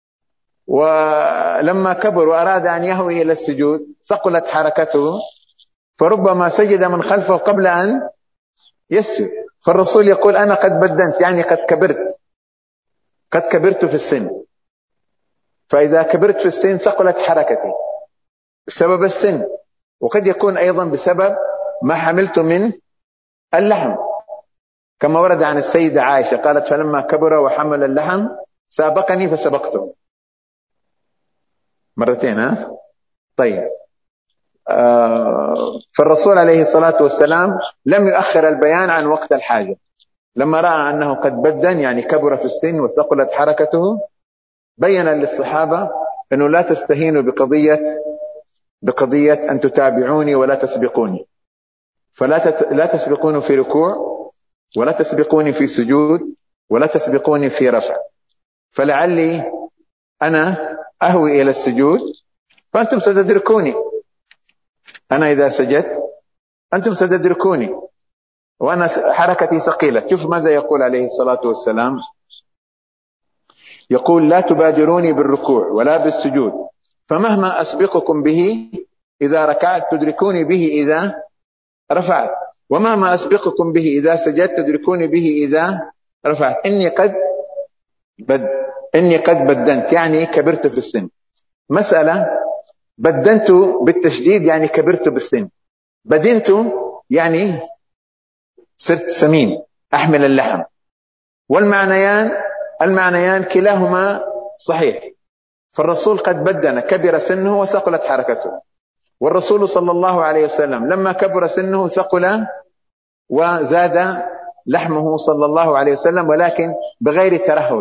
ولما كبر وأراد أن يهوي إلى السجود ثقلت حركته، فربما سجد من خلفه قبل أن يسجد. فالرسول يقول: أنا قد بدنت، يعني قد كبرت في السن. فإذا كبرت في السن ثقلت حركتي بسبب السن، وقد يكون أيضا بسبب ما حملت من اللحم، كما ورد عن السيدة عائشة قالت: فلما كبر وحمل اللحم سابقني فسبقته. مرتين. طيب. فالرسول عليه الصلاة والسلام لم يؤخر البيان عن وقت الحاجة. لما رأى أنه قد بدن، يعني كبر في السن وثقلت حركته، بين للصحابة أنه لا تستهينوا بقضية أن تتابعوني ولا تسبقوني. لا تسبقوني في ركوع، ولا تسبقوني في سجود، ولا تسبقوني في رفع. فلعلي أنا أهوي إلى السجود فأنتم ستدركوني، أنا إذا سجدت أنتم ستدركوني، وأنا حركتي ثقيلة. شوف ماذا يقول عليه الصلاة والسلام: يقول: لا تبادروني بالركوع ولا بالسجود، فمهما أسبقكم به إذا ركعت تدركوني به إذا رفعت، ومهما أسبقكم به إذا سجدت تدركوني به إذا رفعت. إني قد بدنت، يعني كبرت في السن. مسألة: بدنت بالتشديد يعني كبرت بالسن، بدنت يعني صرت سمين أحمل اللحم. والمعنيان كلاهما صحيح. فالرسول قد بدن، كبر سنه وثقلت حركته، والرسول صلى الله عليه وسلم لما كبر سنه ثقل وزاد لحمه صلى الله عليه وسلم، ولكن بغير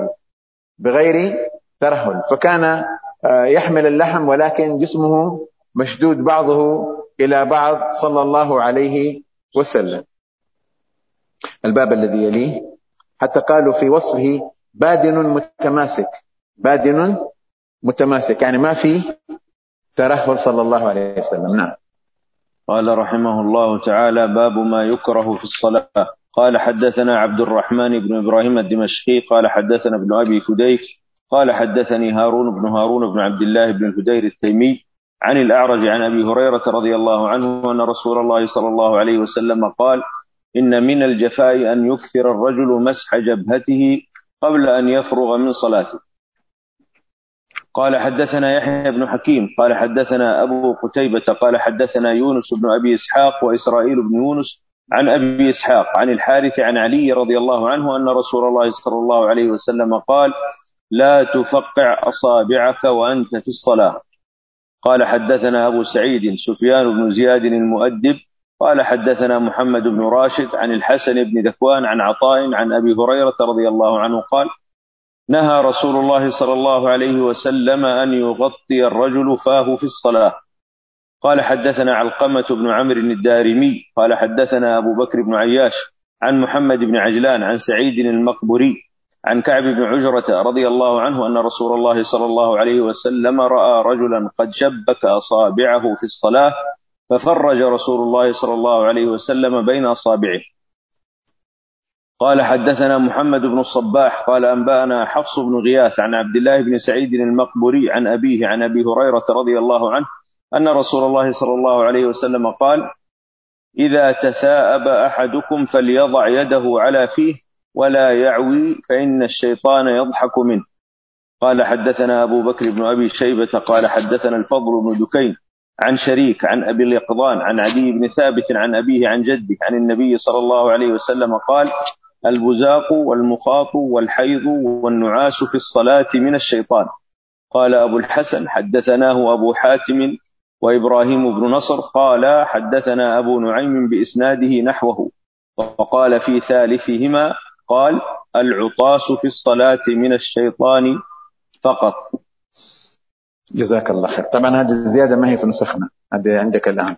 ترهل. فكان يحمل اللحم ولكن جسمه مشدود بعضه إلى بعض صلى الله عليه وسلم. الباب الذي يليه حتى قالوا في وصفه: بادن متماسك، يعني ما في ترهل صلى الله عليه وسلم. نعم. قال رحمه الله تعالى: باب ما يكره في الصلاة. قال: حدثنا عبد الرحمن بن إبراهيم الدمشقي قال: حدثنا ابن أبي فديك قال: حدثني هارون بن عبد الله بن الهدير التيمي عن الأعرج عن أبي هريرة رضي الله عنه أن رسول الله صلى الله عليه وسلم قال: إن من الجفاء أن يكثر الرجل مسح جبهته قبل أن يفرغ من صلاته. قال: حدثنا يحيى بن حكيم قال: حدثنا أبو قتيبة قال: حدثنا يونس بن أبي إسحاق وإسرائيل بن يونس عن أبي إسحاق عن الحارث عن علي رضي الله عنه أن رسول الله صلى الله عليه وسلم قال: لا تفقع أصابعك وأنت في الصلاة. قال: حدثنا أبو سعيد سفيان بن زياد المؤدب قال حدثنا محمد بن راشد عن الحسن بن ذكوان عن عطاء عن أبي هريرة رضي الله عنه قال نهى رسول الله صلى الله عليه وسلم أن يغطي الرجل فاه في الصلاة. قال حدثنا علقمة بن عمرو الدارمي قال حدثنا أبو بكر بن عياش عن محمد بن عجلان عن سعيد المقبري عن كعب بن عجرة رضي الله عنه أن رسول الله صلى الله عليه وسلم رأى رجلا قد شبك أصابعه في الصلاة ففرج رسول الله صلى الله عليه وسلم بين أصابعه. قال حدثنا محمد بن الصباح قال أنبأنا حفص بن غياث عن عبد الله بن سعيد المقبري عن أبيه عن أبي هريرة رضي الله عنه أن رسول الله صلى الله عليه وسلم قال إذا تثاءب أحدكم فليضع يده على فيه ولا يعوي فإن الشيطان يضحك منه. قال حدثنا أبو بكر بن أبي شيبة قال حدثنا الفضل بن دكين عن شريك عن أبي اليقظان عن عدي بن ثابت عن أبيه عن جده عن النبي صلى الله عليه وسلم قال البزاق والمخاط والحيض والنعاس في الصلاة من الشيطان. قال أبو الحسن حدثناه أبو حاتم وإبراهيم بن نصر قال حدثنا أبو نعيم بإسناده نحوه وقال في ثالثهما قال العطاس في الصلاة من الشيطان فقط. جزاك الله خير. طبعا هذه الزيادة ما هي في نسخنا، هذه عندك الآن.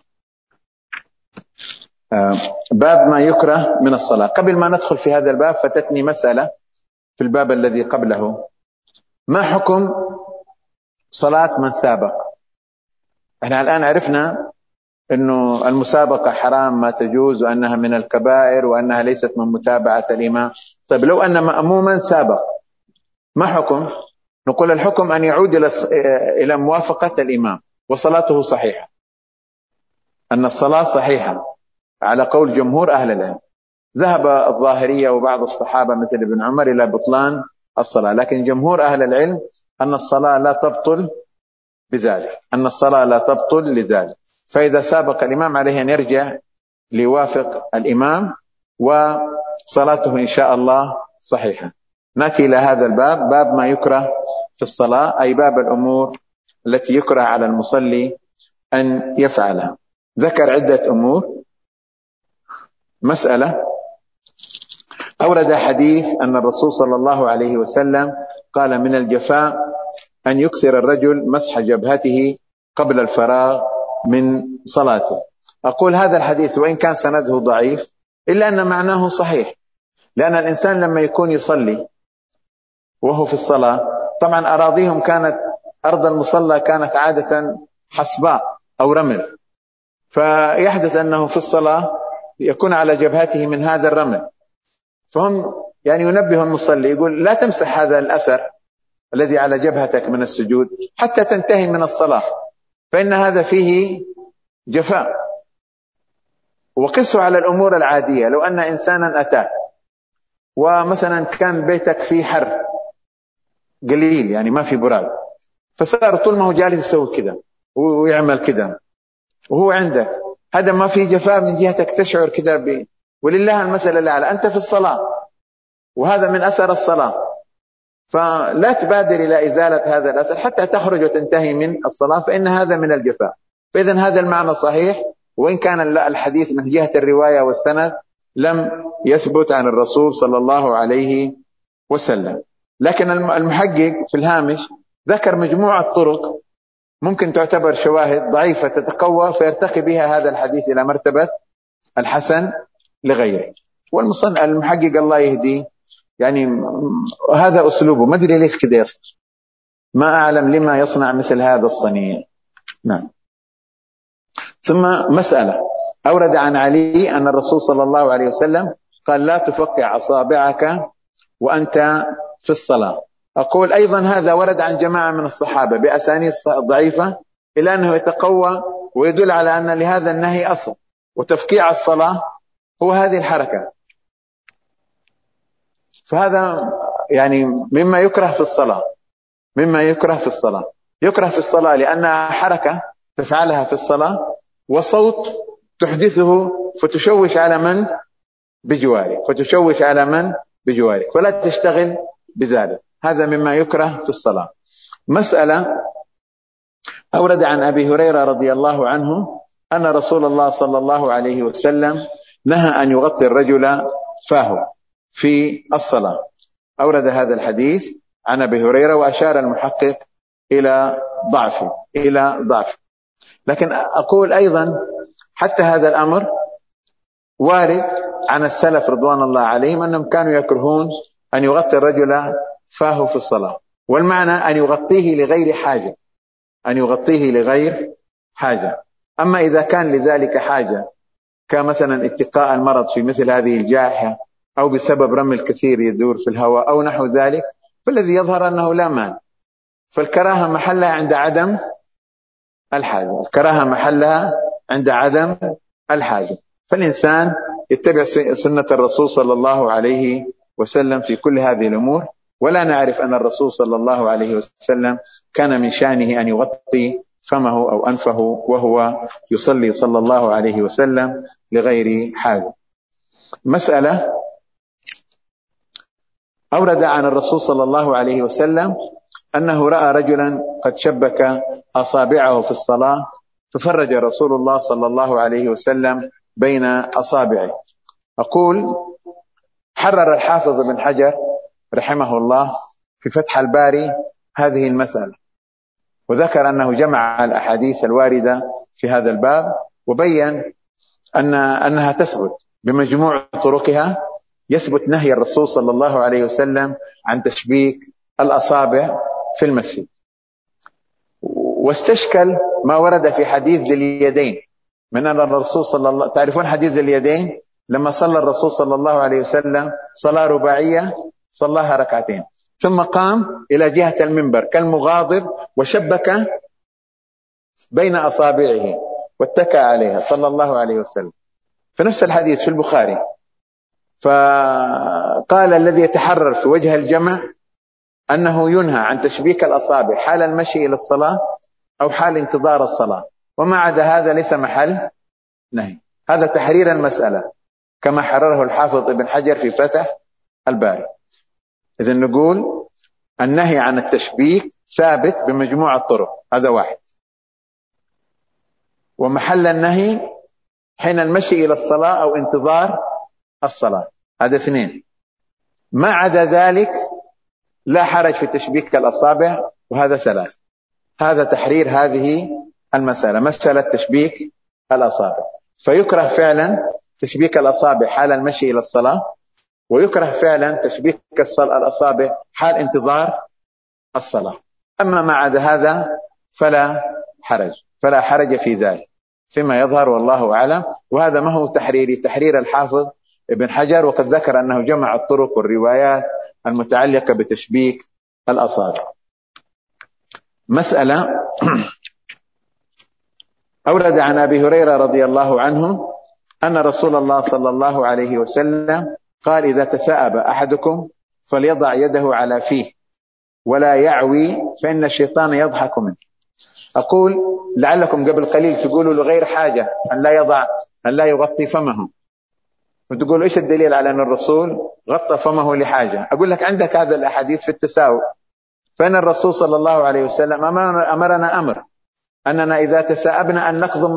باب ما يكره من الصلاة. قبل ما ندخل في هذا الباب فتتني مسألة في الباب الذي قبله. ما حكم صلاة من سابق؟ احنا الآن عرفنا انه المسابقة حرام ما تجوز وانها من الكبائر وانها ليست من متابعة الامام. طيب لو ان مأموما سابق ما حكم؟ نقول الحكم ان يعود الى موافقة الامام وصلاته صحيحة، ان الصلاة صحيحة على قول جمهور اهل العلم. ذهب الظاهرية وبعض الصحابة مثل ابن عمر الى بطلان الصلاة، لكن جمهور اهل العلم ان الصلاة لا تبطل بذلك، ان الصلاة لا تبطل لذلك. فإذا سابق الإمام عليه أن يرجع ليوافق الإمام وصلاته إن شاء الله صحيحة. نأتي إلى هذا الباب، باب ما يكره في الصلاة، أي باب الأمور التي يكره على المصلي أن يفعلها. ذكر عدة أمور. مسألة أورد حديث أن الرسول صلى الله عليه وسلم قال من الجفاء أن يكثر الرجل مسح جبهته قبل الفراغ من صلاته. أقول هذا الحديث وإن كان سنده ضعيف إلا أن معناه صحيح، لأن الإنسان لما يكون يصلي وهو في الصلاة، طبعا أراضيهم كانت أرض المصلى كانت عادة حصباء أو رمل، فيحدث أنه في الصلاة يكون على جبهته من هذا الرمل، فهم يعني ينبه المصلي يقول لا تمسح هذا الأثر الذي على جبهتك من السجود حتى تنتهي من الصلاة، فإن هذا فيه جفاء. وقسوا على الأمور العادية. لو أن إنسانا أتاك ومثلا كان بيتك فيه حر قليل يعني ما في براد، فصار طول ما هو جالس يسوي كذا ويعمل كذا وهو عندك، هذا ما فيه جفاء من جهتك تشعر كذا ولله المثل الأعلى، أنت في الصلاة وهذا من أثر الصلاة، فلا تبادر إلى إزالة هذا الأثر حتى تخرج وتنتهي من الصلاة، فإن هذا من الجفاء. فإذن هذا المعنى صحيح، وإن كان الحديث من جهة الرواية والسند لم يثبت عن الرسول صلى الله عليه وسلم. لكن المحقق في الهامش ذكر مجموعة طرق ممكن تعتبر شواهد ضعيفة تتقوى فيرتقي بها هذا الحديث إلى مرتبة الحسن لغيره. والمحقق الله يهديه يعني هذا أسلوبه، ما أدري ليش كده يصنع، ما أعلم لما يصنع مثل هذا الصنيع. نعم. ثم مسألة أورد عن علي أن الرسول صلى الله عليه وسلم قال لا تفقع أصابعك وأنت في الصلاة. أقول أيضا هذا ورد عن جماعة من الصحابة بأسانيد ضعيفة إلى أنه يتقوى ويدل على أن لهذا النهي أصل، وتفقيع الصلاة هو هذه الحركة، فهذا يعني مما يكره في الصلاة، مما يكره في الصلاة. يكره في الصلاة لأنها حركة تفعلها في الصلاة وصوت تحدثه فتشوش على من بجوارك، فتشوش على من بجوارك، فلا تشتغل بذلك. هذا مما يكره في الصلاة. مسألة أورد عن أبي هريرة رضي الله عنه أن رسول الله صلى الله عليه وسلم نهى أن يغطي الرجل فاه في الصلاة. أورد هذا الحديث عن أبي هريرة، وأشار المحقق إلى ضعفه. لكن أقول أيضا حتى هذا الأمر وارد عن السلف رضوان الله عليهم أنهم كانوا يكرهون أن يغطي الرجل فاه في الصلاة، والمعنى أن يغطيه لغير حاجة. أما إذا كان لذلك حاجة كمثلا اتقاء المرض في مثل هذه الجائحة، أو بسبب رمي الكثير يدور في الهواء أو نحو ذلك، فالذي يظهر أنه لا مانع، فالكراهة محلها عند عدم الحاجة. فالإنسان يتبع سنة الرسول صلى الله عليه وسلم في كل هذه الأمور. ولا نعرف أن الرسول صلى الله عليه وسلم كان من شأنه أن يغطي فمه أو أنفه وهو يصلي صلى الله عليه وسلم لغير حاجة. مسألة أورد عن الرسول صلى الله عليه وسلم أنه رأى رجلا قد شبك أصابعه في الصلاة، ففرج رسول الله صلى الله عليه وسلم بين أصابعه. أقول حرر الحافظ بن حجر رحمه الله في فتح الباري هذه المسألة، وذكر أنه جمع الأحاديث الواردة في هذا الباب، وبين أنها تثبت بمجموع طرقها، يثبت نهي الرسول صلى الله عليه وسلم عن تشبيك الأصابع في المسجد. واستشكل ما ورد في حديث ذي اليدين، من أن الرسول تعرفون حديث ذي اليدين لما صلى الرسول صلى الله عليه وسلم صلاة رباعية صلاها ركعتين، ثم قام إلى جهة المنبر كالمغاضب وشبك بين أصابعه واتكى عليها صلى الله عليه وسلم، في نفس الحديث في البخاري. فقال الذي يتحرر في وجه الجمع أنه ينهى عن تشبيك الأصابع حال المشي إلى الصلاة أو حال انتظار الصلاة، وما عدا هذا ليس محل نهي. هذا تحرير المسألة كما حرره الحافظ ابن حجر في فتح الباري. إذن نقول النهي عن التشبيك ثابت بمجموعة الطرق، هذا واحد. ومحل النهي حين المشي إلى الصلاة أو انتظار الصلاة، هذا اثنين. ما عدا ذلك لا حرج في تشبيك الأصابع، وهذا ثلاث. هذا تحرير هذه المسألة، مسألة تشبيك الأصابع. فيكره فعلا تشبيك الأصابع حال المشي إلى الصلاة، ويكره فعلا تشبيك الأصابع حال انتظار الصلاة. أما ما عدا هذا فلا حرج في ذلك فيما يظهر، والله أعلم. وهذا ما هو تحرير الحافظ ابن حجر، وقد ذكر أنه جمع الطرق والروايات المتعلقة بتشبيك الأصابع. مسألة أورد عن أبي هريرة رضي الله عنه أن رسول الله صلى الله عليه وسلم قال: إذا تثاءب أحدكم فليضع يده على فيه ولا يعوي فإن الشيطان يضحك منه. أقول لعلكم قبل قليل تقولوا لغير حاجة أن لا يغطي فمه، وتقولوا إيش الدليل على أن الرسول غطى فمه لحاجة؟ أقول لك عندك هذا الأحاديث في التثاؤب، فإن الرسول صلى الله عليه وسلم أمرنا أمر أننا إذا تثاءبنا أن نكظم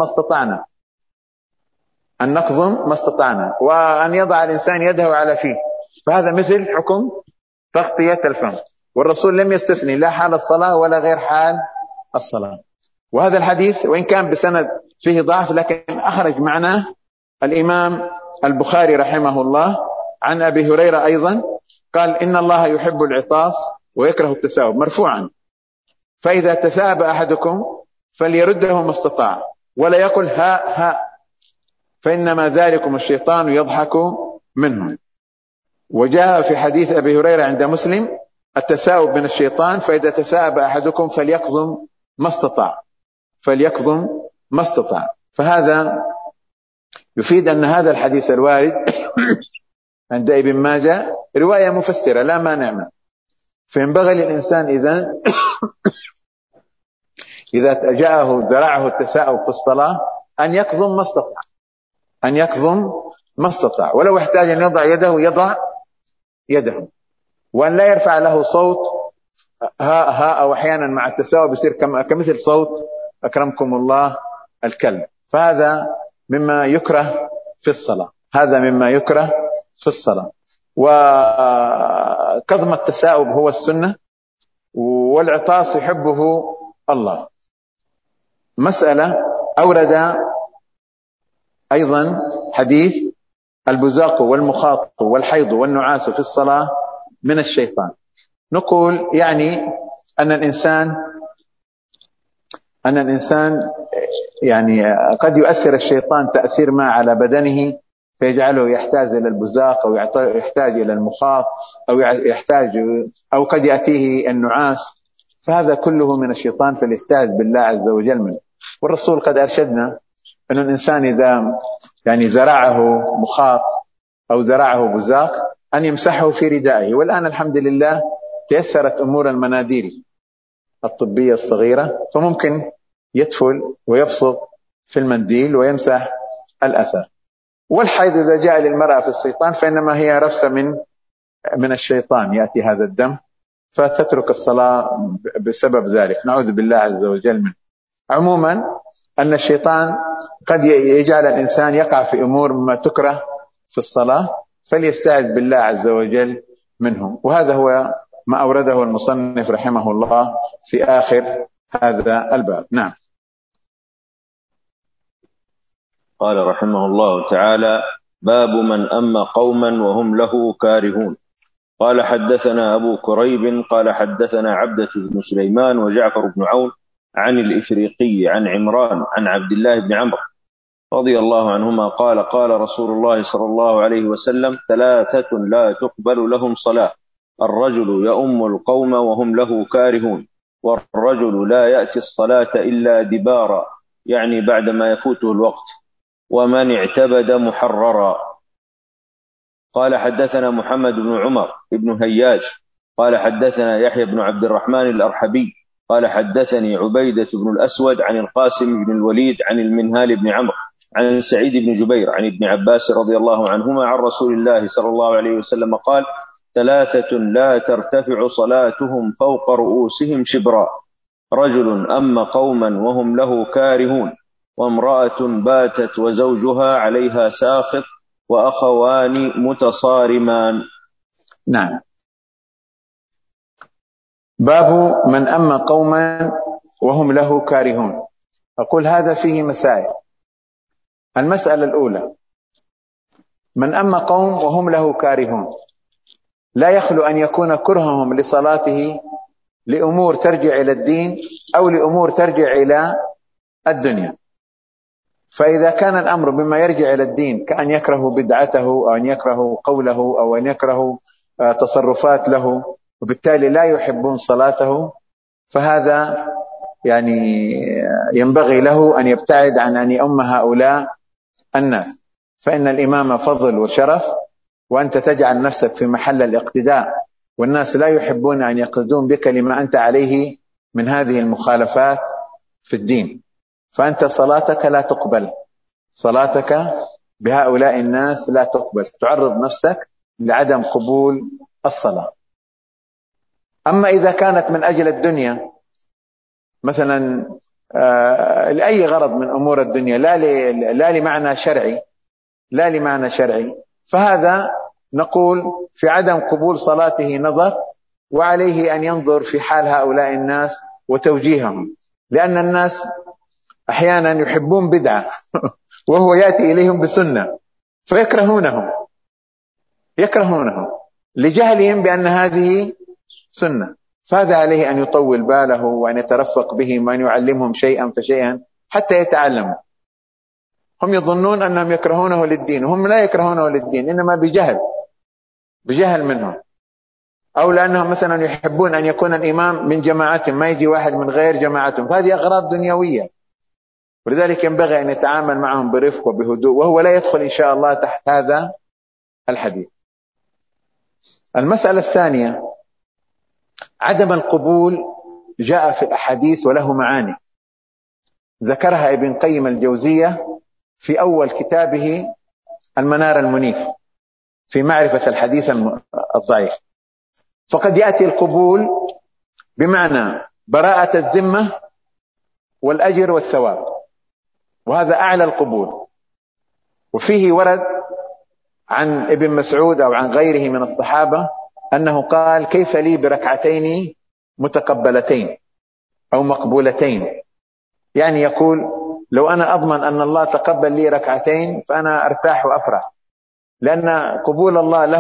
ما استطعنا، وأن يضع الإنسان يده على فيه، فهذا مثل حكم تغطية الفم، والرسول لم يستثني لا حال الصلاة ولا غير حال الصلاة. وهذا الحديث وإن كان بسند فيه ضعف، لكن أخرج معناه الإمام البخاري رحمه الله عن أبي هريرة أيضا قال: إن الله يحب العطاس ويكره التثاؤب، مرفوعا. فإذا تثاءب أحدكم فليرده ما استطاع ولا يقل ها فإنما ذلكم الشيطان يضحك منه. وجاء في حديث أبي هريرة عند مسلم: التثاؤب من الشيطان، فإذا تثاءب أحدكم فليكظم ما استطاع. فهذا يفيد أن هذا الحديث الوارد عند ابن ماجه رواية مفسرة لا مانع منه. فينبغي للإنسان إذا جاءه ذرعه التثاؤب في الصلاة أن يكظم ما استطاع، ولو احتاج أن يضع يده، وأن لا يرفع له صوت ها أو أحيانا مع التثاؤب يصير كمثل صوت أكرمكم الله الكلب، فهذا مما يكره في الصلاة، هذا مما يكره في الصلاة. وكظم التثاؤب هو السنة، والعطاس يحبه الله. مسألة أورد أيضا حديث البزاق والمخاط والحيض والنعاس في الصلاة من الشيطان. نقول يعني أن الإنسان يعني قد يؤثر الشيطان تأثير ما على بدنه فيجعله يحتاج إلى البزاق أو يحتاج إلى المخاط أو قد يأتيه النعاس، فهذا كله من الشيطان، فليستعذ بالله عز وجل منه. والرسول قد أرشدنا أن الإنسان إذا يعني ذرعه مخاط أو ذرعه بزاق أن يمسحه في ردائه. والآن الحمد لله تيسرت أمور المناديل الطبية الصغيرة، فممكن يدفل ويبصق في المنديل ويمسح الأثر. والحيض إذا جاء للمرأة في الشيطان فإنما هي رفسة من الشيطان، يأتي هذا الدم فتترك الصلاة بسبب ذلك، نعوذ بالله عز وجل منه. عموما أن الشيطان قد يجعل الإنسان يقع في أمور ما تكره في الصلاة، فليستعذ بالله عز وجل منه. وهذا هو ما أورده المصنف رحمه الله في آخر هذا الباب. نعم. قال رحمه الله تعالى: باب من أما قوما وهم له كارهون. قال حدثنا أبو كريب قال حدثنا عبدة بن سليمان وجعفر بن عون عن الإفريقي عن عمران عن عبد الله بن عمرو رضي الله عنهما قال: قال رسول الله صلى الله عليه وسلم: ثلاثة لا تقبل لهم صلاة: الرجل يؤم القوم وهم له كارهون، والرجل لا يأتي الصلاة إلا دبارا، يعني بعدما يفوته الوقت، ومن اعتبد محررا. قال حدثنا محمد بن عمر بن هياج قال حدثنا يحيى بن عبد الرحمن الأرحبي قال حدثني عبيدة بن الأسود عن القاسم بن الوليد عن المنهال بن عمرو عن سعيد بن جبير عن ابن عباس رضي الله عنهما عن رسول الله صلى الله عليه وسلم قال: ثلاثة لا ترتفع صلاتهم فوق رؤوسهم شبرا: رجل أم قوما وهم له كارهون، وامرأة باتت وزوجها عليها ساخط، وأخوان متصارمان. نعم. باب من أما قوما وهم له كارهون. أقول هذا فيه مسائل. المسألة الأولى: من أما قوم وهم له كارهون، لا يخلو أن يكون كرههم لصلاته لأمور ترجع إلى الدين أو لأمور ترجع إلى الدنيا. فإذا كان الأمر بما يرجع إلى الدين كأن يكره بدعته أو أن يكره قوله أو أن يكره تصرفات له وبالتالي لا يحبون صلاته، فهذا يعني ينبغي له أن يبتعد عن أن يؤم هؤلاء الناس، فإن الإمام فضل وشرف، وأنت تجعل نفسك في محل الاقتداء، والناس لا يحبون أن يقتدون بك لما أنت عليه من هذه المخالفات في الدين. فأنت صلاتك لا تقبل، صلاتك بهؤلاء الناس لا تقبل، تعرض نفسك لعدم قبول الصلاة. أما إذا كانت من أجل الدنيا مثلا لأي غرض من أمور الدنيا لا لمعنى شرعي، فهذا نقول في عدم قبول صلاته نظر، وعليه أن ينظر في حال هؤلاء الناس وتوجيههم، لأن الناس أحيانا يحبون بدعة وهو يأتي إليهم بسنة فيكرهونه لجهلهم بأن هذه سنة. فهذا عليه أن يطول باله وأن يترفق بهم وأن يعلمهم شيئا فشيئا حتى يتعلموا. هم يظنون أنهم يكرهونه للدين، وهم لا يكرهونه للدين، إنما بجهل منهم، أو لأنهم مثلا يحبون أن يكون الإمام من جماعتهم، ما يجي واحد من غير جماعتهم، فهذه أغراض دنيوية، ولذلك ينبغي أن يتعامل معهم برفق وبهدوء، وهو لا يدخل إن شاء الله تحت هذا الحديث. المسألة الثانية: عدم القبول جاء في الأحاديث وله معاني، ذكرها ابن قيم الجوزية في أول كتابه المنار المنيف في معرفة الحديث الضعيف. فقد يأتي القبول بمعنى براءة الذمة والأجر والثواب، وهذا أعلى القبول. وفيه ورد عن ابن مسعود أو عن غيره من الصحابة أنه قال: كيف لي بركعتين متقبلتين أو مقبولتين؟ يعني يقول: لو أنا أضمن أن الله تقبل لي ركعتين فأنا أرتاح وأفرح، لأن قبول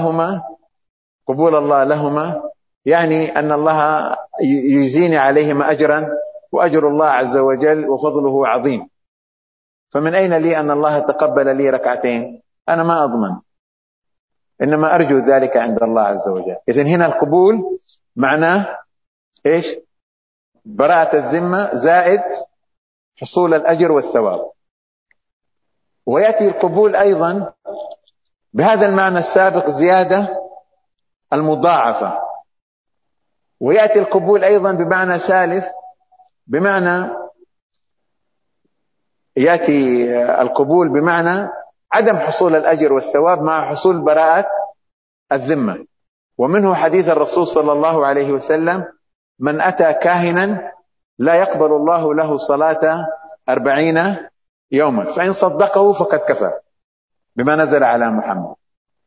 الله لهما يعني أن الله يجزيني عليهما أجرا، وأجر الله عز وجل وفضله عظيم. فمن أين لي أن الله تقبل لي ركعتين؟ أنا ما أضمن، إنما أرجو ذلك عند الله عز وجل. إذن هنا القبول معناه إيش؟ براءة الذمة زائد حصول الأجر والثواب. ويأتي القبول أيضا بهذا المعنى السابق زيادة المضاعفة. ويأتي القبول أيضا بمعنى ثالث، بمعنى يأتي القبول بمعنى عدم حصول الأجر والثواب مع حصول براءة الذمة. ومنه حديث الرسول صلى الله عليه وسلم: من أتى كاهنا لا يقبل الله له صلاة 40 يوما، فإن صدقه فقد كفر بما نزل على محمد.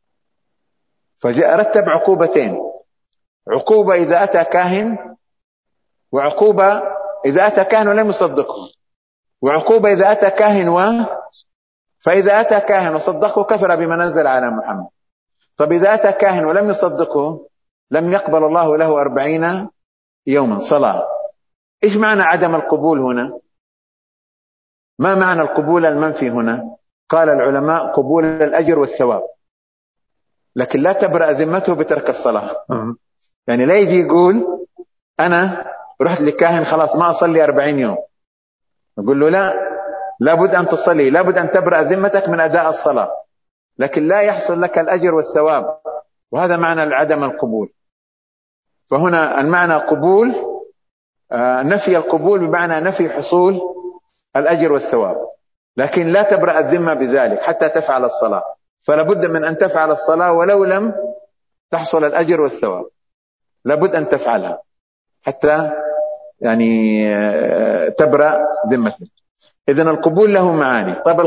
فرتب عقوبتين: عقوبة إذا أتى كاهن، وعقوبة إذا أتى كاهن ولم يصدقه، وعقوبة إذا أتى كاهن فإذا أتى كاهن وصدقه كفر بما نزل على محمد. طب إذا أتى كاهن ولم يصدقه لم يقبل الله له 40 يوما صلاة. إيش معنى عدم القبول هنا؟ ما معنى القبول المنفي هنا؟ قال العلماء: قبول الأجر والثواب، لكن لا تبرأ ذمته بترك الصلاة. يعني لا يجي يقول: أنا رحت لكاهن خلاص ما أصلي 40 يوم. نقول له: لا، لابد أن تصلي، لابد أن تبرأ ذمتك من أداء الصلاة، لكن لا يحصل لك الأجر والثواب. وهذا معنى عدم القبول. فهنا المعنى قبول، نفي القبول بمعنى نفي حصول الأجر والثواب، لكن لا تبرأ الذمة بذلك حتى تفعل الصلاة. فلابد من أن تفعل الصلاة ولو لم تحصل الأجر والثواب، لابد أن تفعلها حتى يعني تبرأ ذمتك. إذن القبول له معاني. طب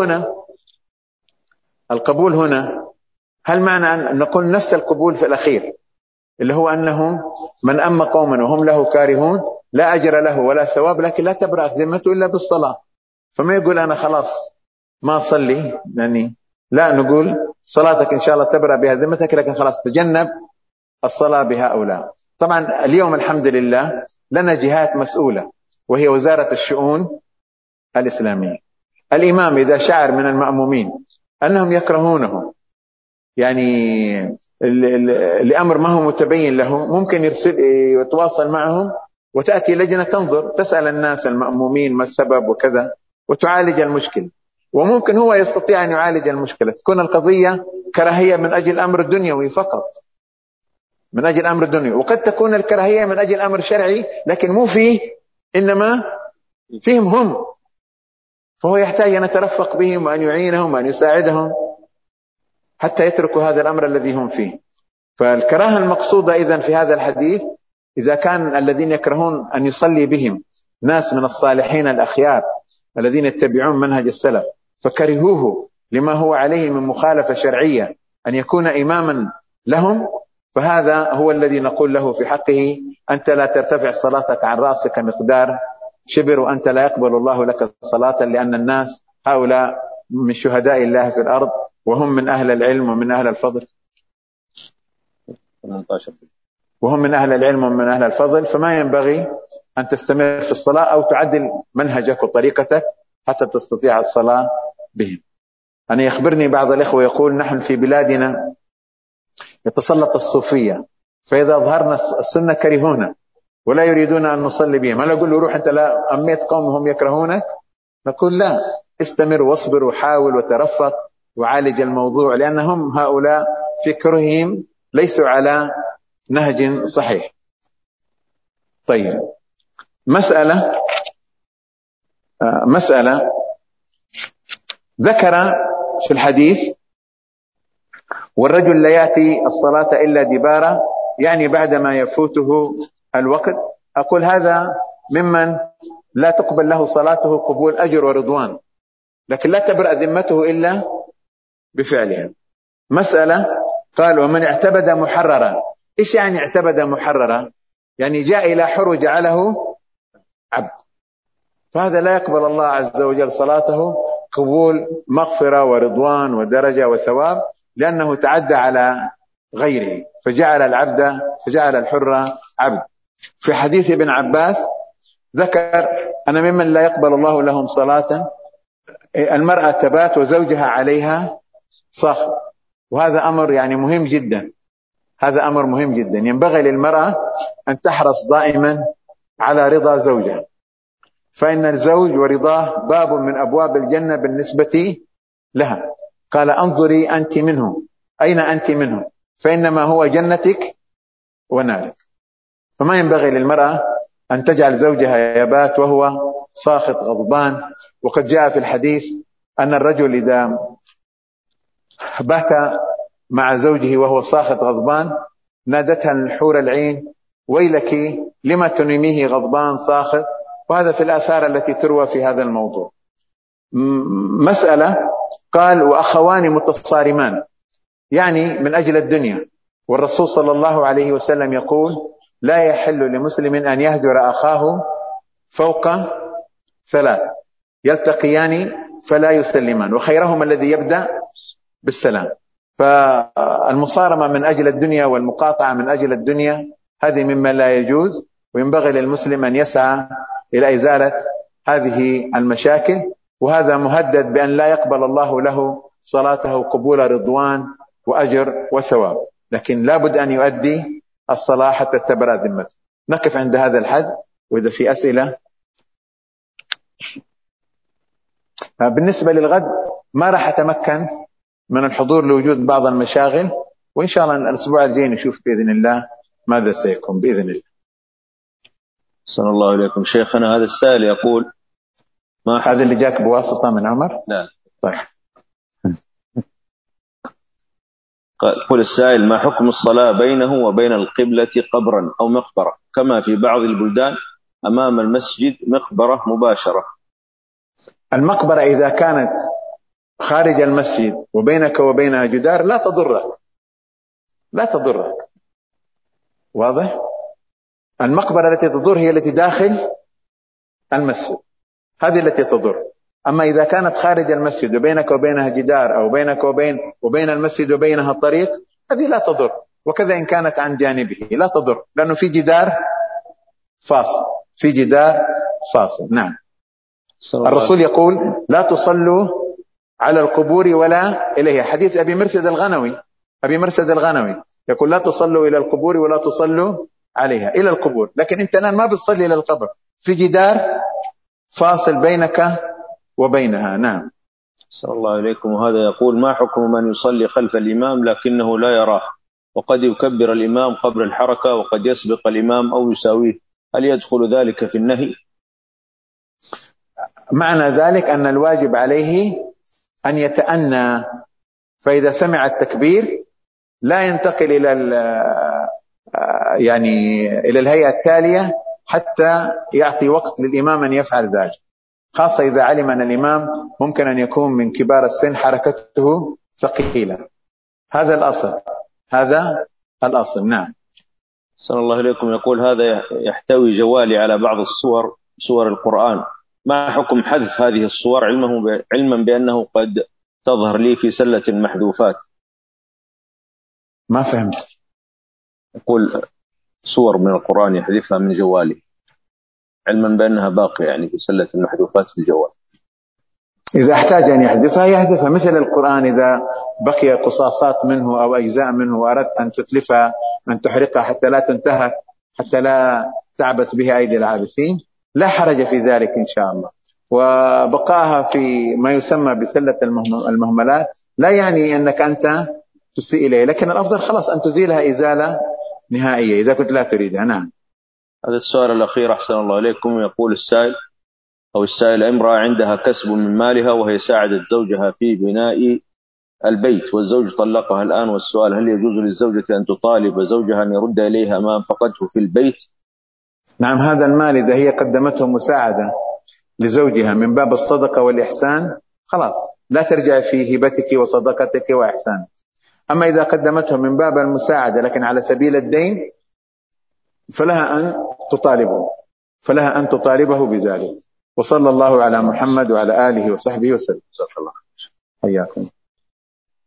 القبول هنا هل معنى أن نقول نفس القبول في الأخير اللي هو أنه من أما قوما وهم له كارهون لا أجر له ولا ثواب، لكن لا تبرأ ذمته إلا بالصلاة. فما يقول أنا خلاص ما أصلي، يعني لا، نقول صلاتك إن شاء الله تبرأ بها ذمتك، لكن خلاص تجنب الصلاة بهؤلاء. طبعا اليوم الحمد لله لنا جهات مسؤولة، وهي وزارة الشؤون الإسلامية. الإمام إذا شعر من المأمومين أنهم يكرهونه، يعني لأمر ما هو متبين له، ممكن يرسل يتواصل معهم، وتأتي لجنة تنظر تسأل الناس المأمومين ما السبب وكذا، وتعالج المشكلة. وممكن هو يستطيع أن يعالج المشكلة، تكون القضية كراهية من أجل أمر دنيوي فقط، من أجل أمر دنيوي. وقد تكون الكراهية من أجل أمر شرعي لكن مو فيه، إنما فيهم هم، فهو يحتاج أن يترفق بهم وأن يعينهم وأن يساعدهم حتى يتركوا هذا الأمر الذي هم فيه. فالكراهة المقصودة إذن في هذا الحديث إذا كان الذين يكرهون أن يصلي بهم ناس من الصالحين الأخيار الذين يتبعون منهج السلف فكرهوه لما هو عليه من مخالفة شرعية أن يكون إماما لهم، فهذا هو الذي نقول له في حقه: أنت لا ترتفع صلاتك عن رأسك مقدار شبر، وأنت لا يقبل الله لك صلاة، لأن الناس هؤلاء من شهداء الله في الأرض، وهم من أهل العلم ومن أهل الفضل، وهم من أهل العلم ومن أهل الفضل. فما ينبغي أن تستمر في الصلاة أو تعدل منهجك وطريقتك حتى تستطيع الصلاة بهم. أنا يخبرني بعض الإخوة يقول: نحن في بلادنا يتسلط الصوفية، فإذا ظهرنا السنة كرهونا ولا يريدون أن نصلي بهم. هل أقول له روح أنت لا أميت قوم وهم يكرهونك؟ نقول لا، استمر واصبر وحاول وترفق وعالج الموضوع، لأنهم هؤلاء في كرههم ليسوا على نهج صحيح. طيب، مسألة ذكر في الحديث: والرجل لا يأتي الصلاة إلا دبارا، يعني بعدما يفوته الوقت. أقول هذا ممن لا تقبل له صلاته قبول أجر ورضوان، لكن لا تبرأ ذمته إلا بفعلها. مسألة قال ومن اعتبد محررا. إيش يعني اعتبد محررا؟ يعني جاء إلى حر وجعله عبد، فهذا لا يقبل الله عز وجل صلاته قبول مغفرة ورضوان ودرجة وثواب، لأنه تعدى على غيره فجعل الحر عبد. في حديث ابن عباس ذكر أن ممن لا يقبل الله لهم صلاة المرأة تبات وزوجها عليها ساخط، وهذا أمر يعني مهم جدا. هذا أمر مهم جدا. ينبغي للمرأة أن تحرص دائما على رضا زوجها، فإن الزوج ورضاه باب من أبواب الجنة بالنسبة لها. قال انظري أنت منه، أين أنت منه؟ فإنما هو جنتك ونارك. فما ينبغي للمرأة أن تجعل زوجها يبات وهو ساخط غضبان. وقد جاء في الحديث أن الرجل إذا بات مع زوجه وهو ساخط غضبان نادتها الحور العين ويلك لما تنميه غضبان ساخط. وهذا في الآثار التي تروى في هذا الموضوع. مسألة قال وأخوان متصارمان، يعني من أجل الدنيا. والرسول صلى الله عليه وسلم يقول لا يحل لمسلم أن يهجر أخاه فوق ثلاث، يلتقيان فلا يسلمان، وخيرهما الذي يبدأ بالسلام. فالمصارمة من أجل الدنيا والمقاطعة من أجل الدنيا هذه مما لا يجوز، وينبغي للمسلم أن يسعى إلى إزالة هذه المشاكل. وهذا مهدد بأن لا يقبل الله له صلاته قبول رضوان وأجر وثواب، لكن لابد أن يؤدي الصلاة حتى تبرأ ذمته. نقف عند هذا الحد، وإذا في أسئلة. بالنسبة للغد ما راح أتمكن من الحضور لوجود بعض المشاغل، وإن شاء الله الأسبوع الجاي نشوف بإذن الله ماذا سيكون بإذن الله. صلى الله عليكم شيخنا. هذا السائل يقول هذا اللي جاك بواسطة من عمر؟ لا. طيب. قل السائل ما حكم الصلاة بينه وبين القبلة قبرا أو مقبرة، كما في بعض البلدان أمام المسجد مقبرة مباشرة؟ المقبرة إذا كانت خارج المسجد وبينك وبينها جدار لا تضرك. واضح؟ المقبرة التي تضر هي التي داخل المسجد، هذه التي تضر. أما إذا كانت خارج المسجد وبينك وبينها جدار، أو بينك وبين المسجد وبينها طريق، هذه لا تضر. وكذا إن كانت عن جانبه لا تضر، لأنه في جدار فاصل. نعم. الرسول يقول لا تصلوا على القبور ولا إليها. حديث أبي مرثد الغنوي يقول لا تصلوا إلى القبور ولا تصلوا عليها، إلى القبور. لكن أنت الآن ما بتصلي إلى القبر، في جدار فاصل بينك وبينها. نعم. صلى الله عليكم. وهذا يقول ما حكم من يصلي خلف الإمام لكنه لا يراه، وقد يكبر الإمام قبل الحركة وقد يسبق الإمام أو يساويه، هل يدخل ذلك في النهي؟ معنى ذلك أن الواجب عليه أن يتأنى، فإذا سمع التكبير لا ينتقل إلى الهيئة التالية حتى يعطي وقت للإمام أن يفعل ذلك، خاصة إذا علم أن الإمام ممكن أن يكون من كبار السن حركته ثقيلة. هذا الأصل. نعم. صلى الله عليكم. يقول هذا يحتوي جوالي على بعض سور القرآن، ما حكم حذف هذه الصور علما بأنه قد تظهر لي في سلة المحذوفات؟ ما فهمت. يقول صور من القرآن يحذفها من جوالي علما بأنها باقية في سلة المحذوفات في الجوال. إذا احتاج أن يحذفها مثل القرآن، إذا بقي قصاصات منه أو أجزاء منه وأردت أن تتلفها أن تحرقها حتى لا تنتهك، حتى لا تعبث بها أيدي العابثين، لا حرج في ذلك إن شاء الله. وبقاها في ما يسمى بسلة المهملات لا يعني أنك أنت تسيء إليه، لكن الأفضل خلاص أن تزيلها إزالة نهائية إذا كنت لا تريدها. نعم. هذا السؤال الأخير أحسن الله عليكم. يقول السائل امرأة عندها كسب من مالها وهي ساعدت زوجها في بناء البيت، والزوج طلقها الآن، والسؤال هل يجوز للزوجة أن تطالب زوجها أن يرد إليها ما أنفقته في البيت؟ نعم. هذا المال إذا هي قدمته مساعدة لزوجها من باب الصدقة والإحسان خلاص لا ترجع في هبتك وصدقتك وإحسانك. أما إذا قدمته من باب المساعدة لكن على سبيل الدين فلها أن تطالبه بذلك. وصلى الله على محمد وعلى آله وصحبه وسلم. حياكم.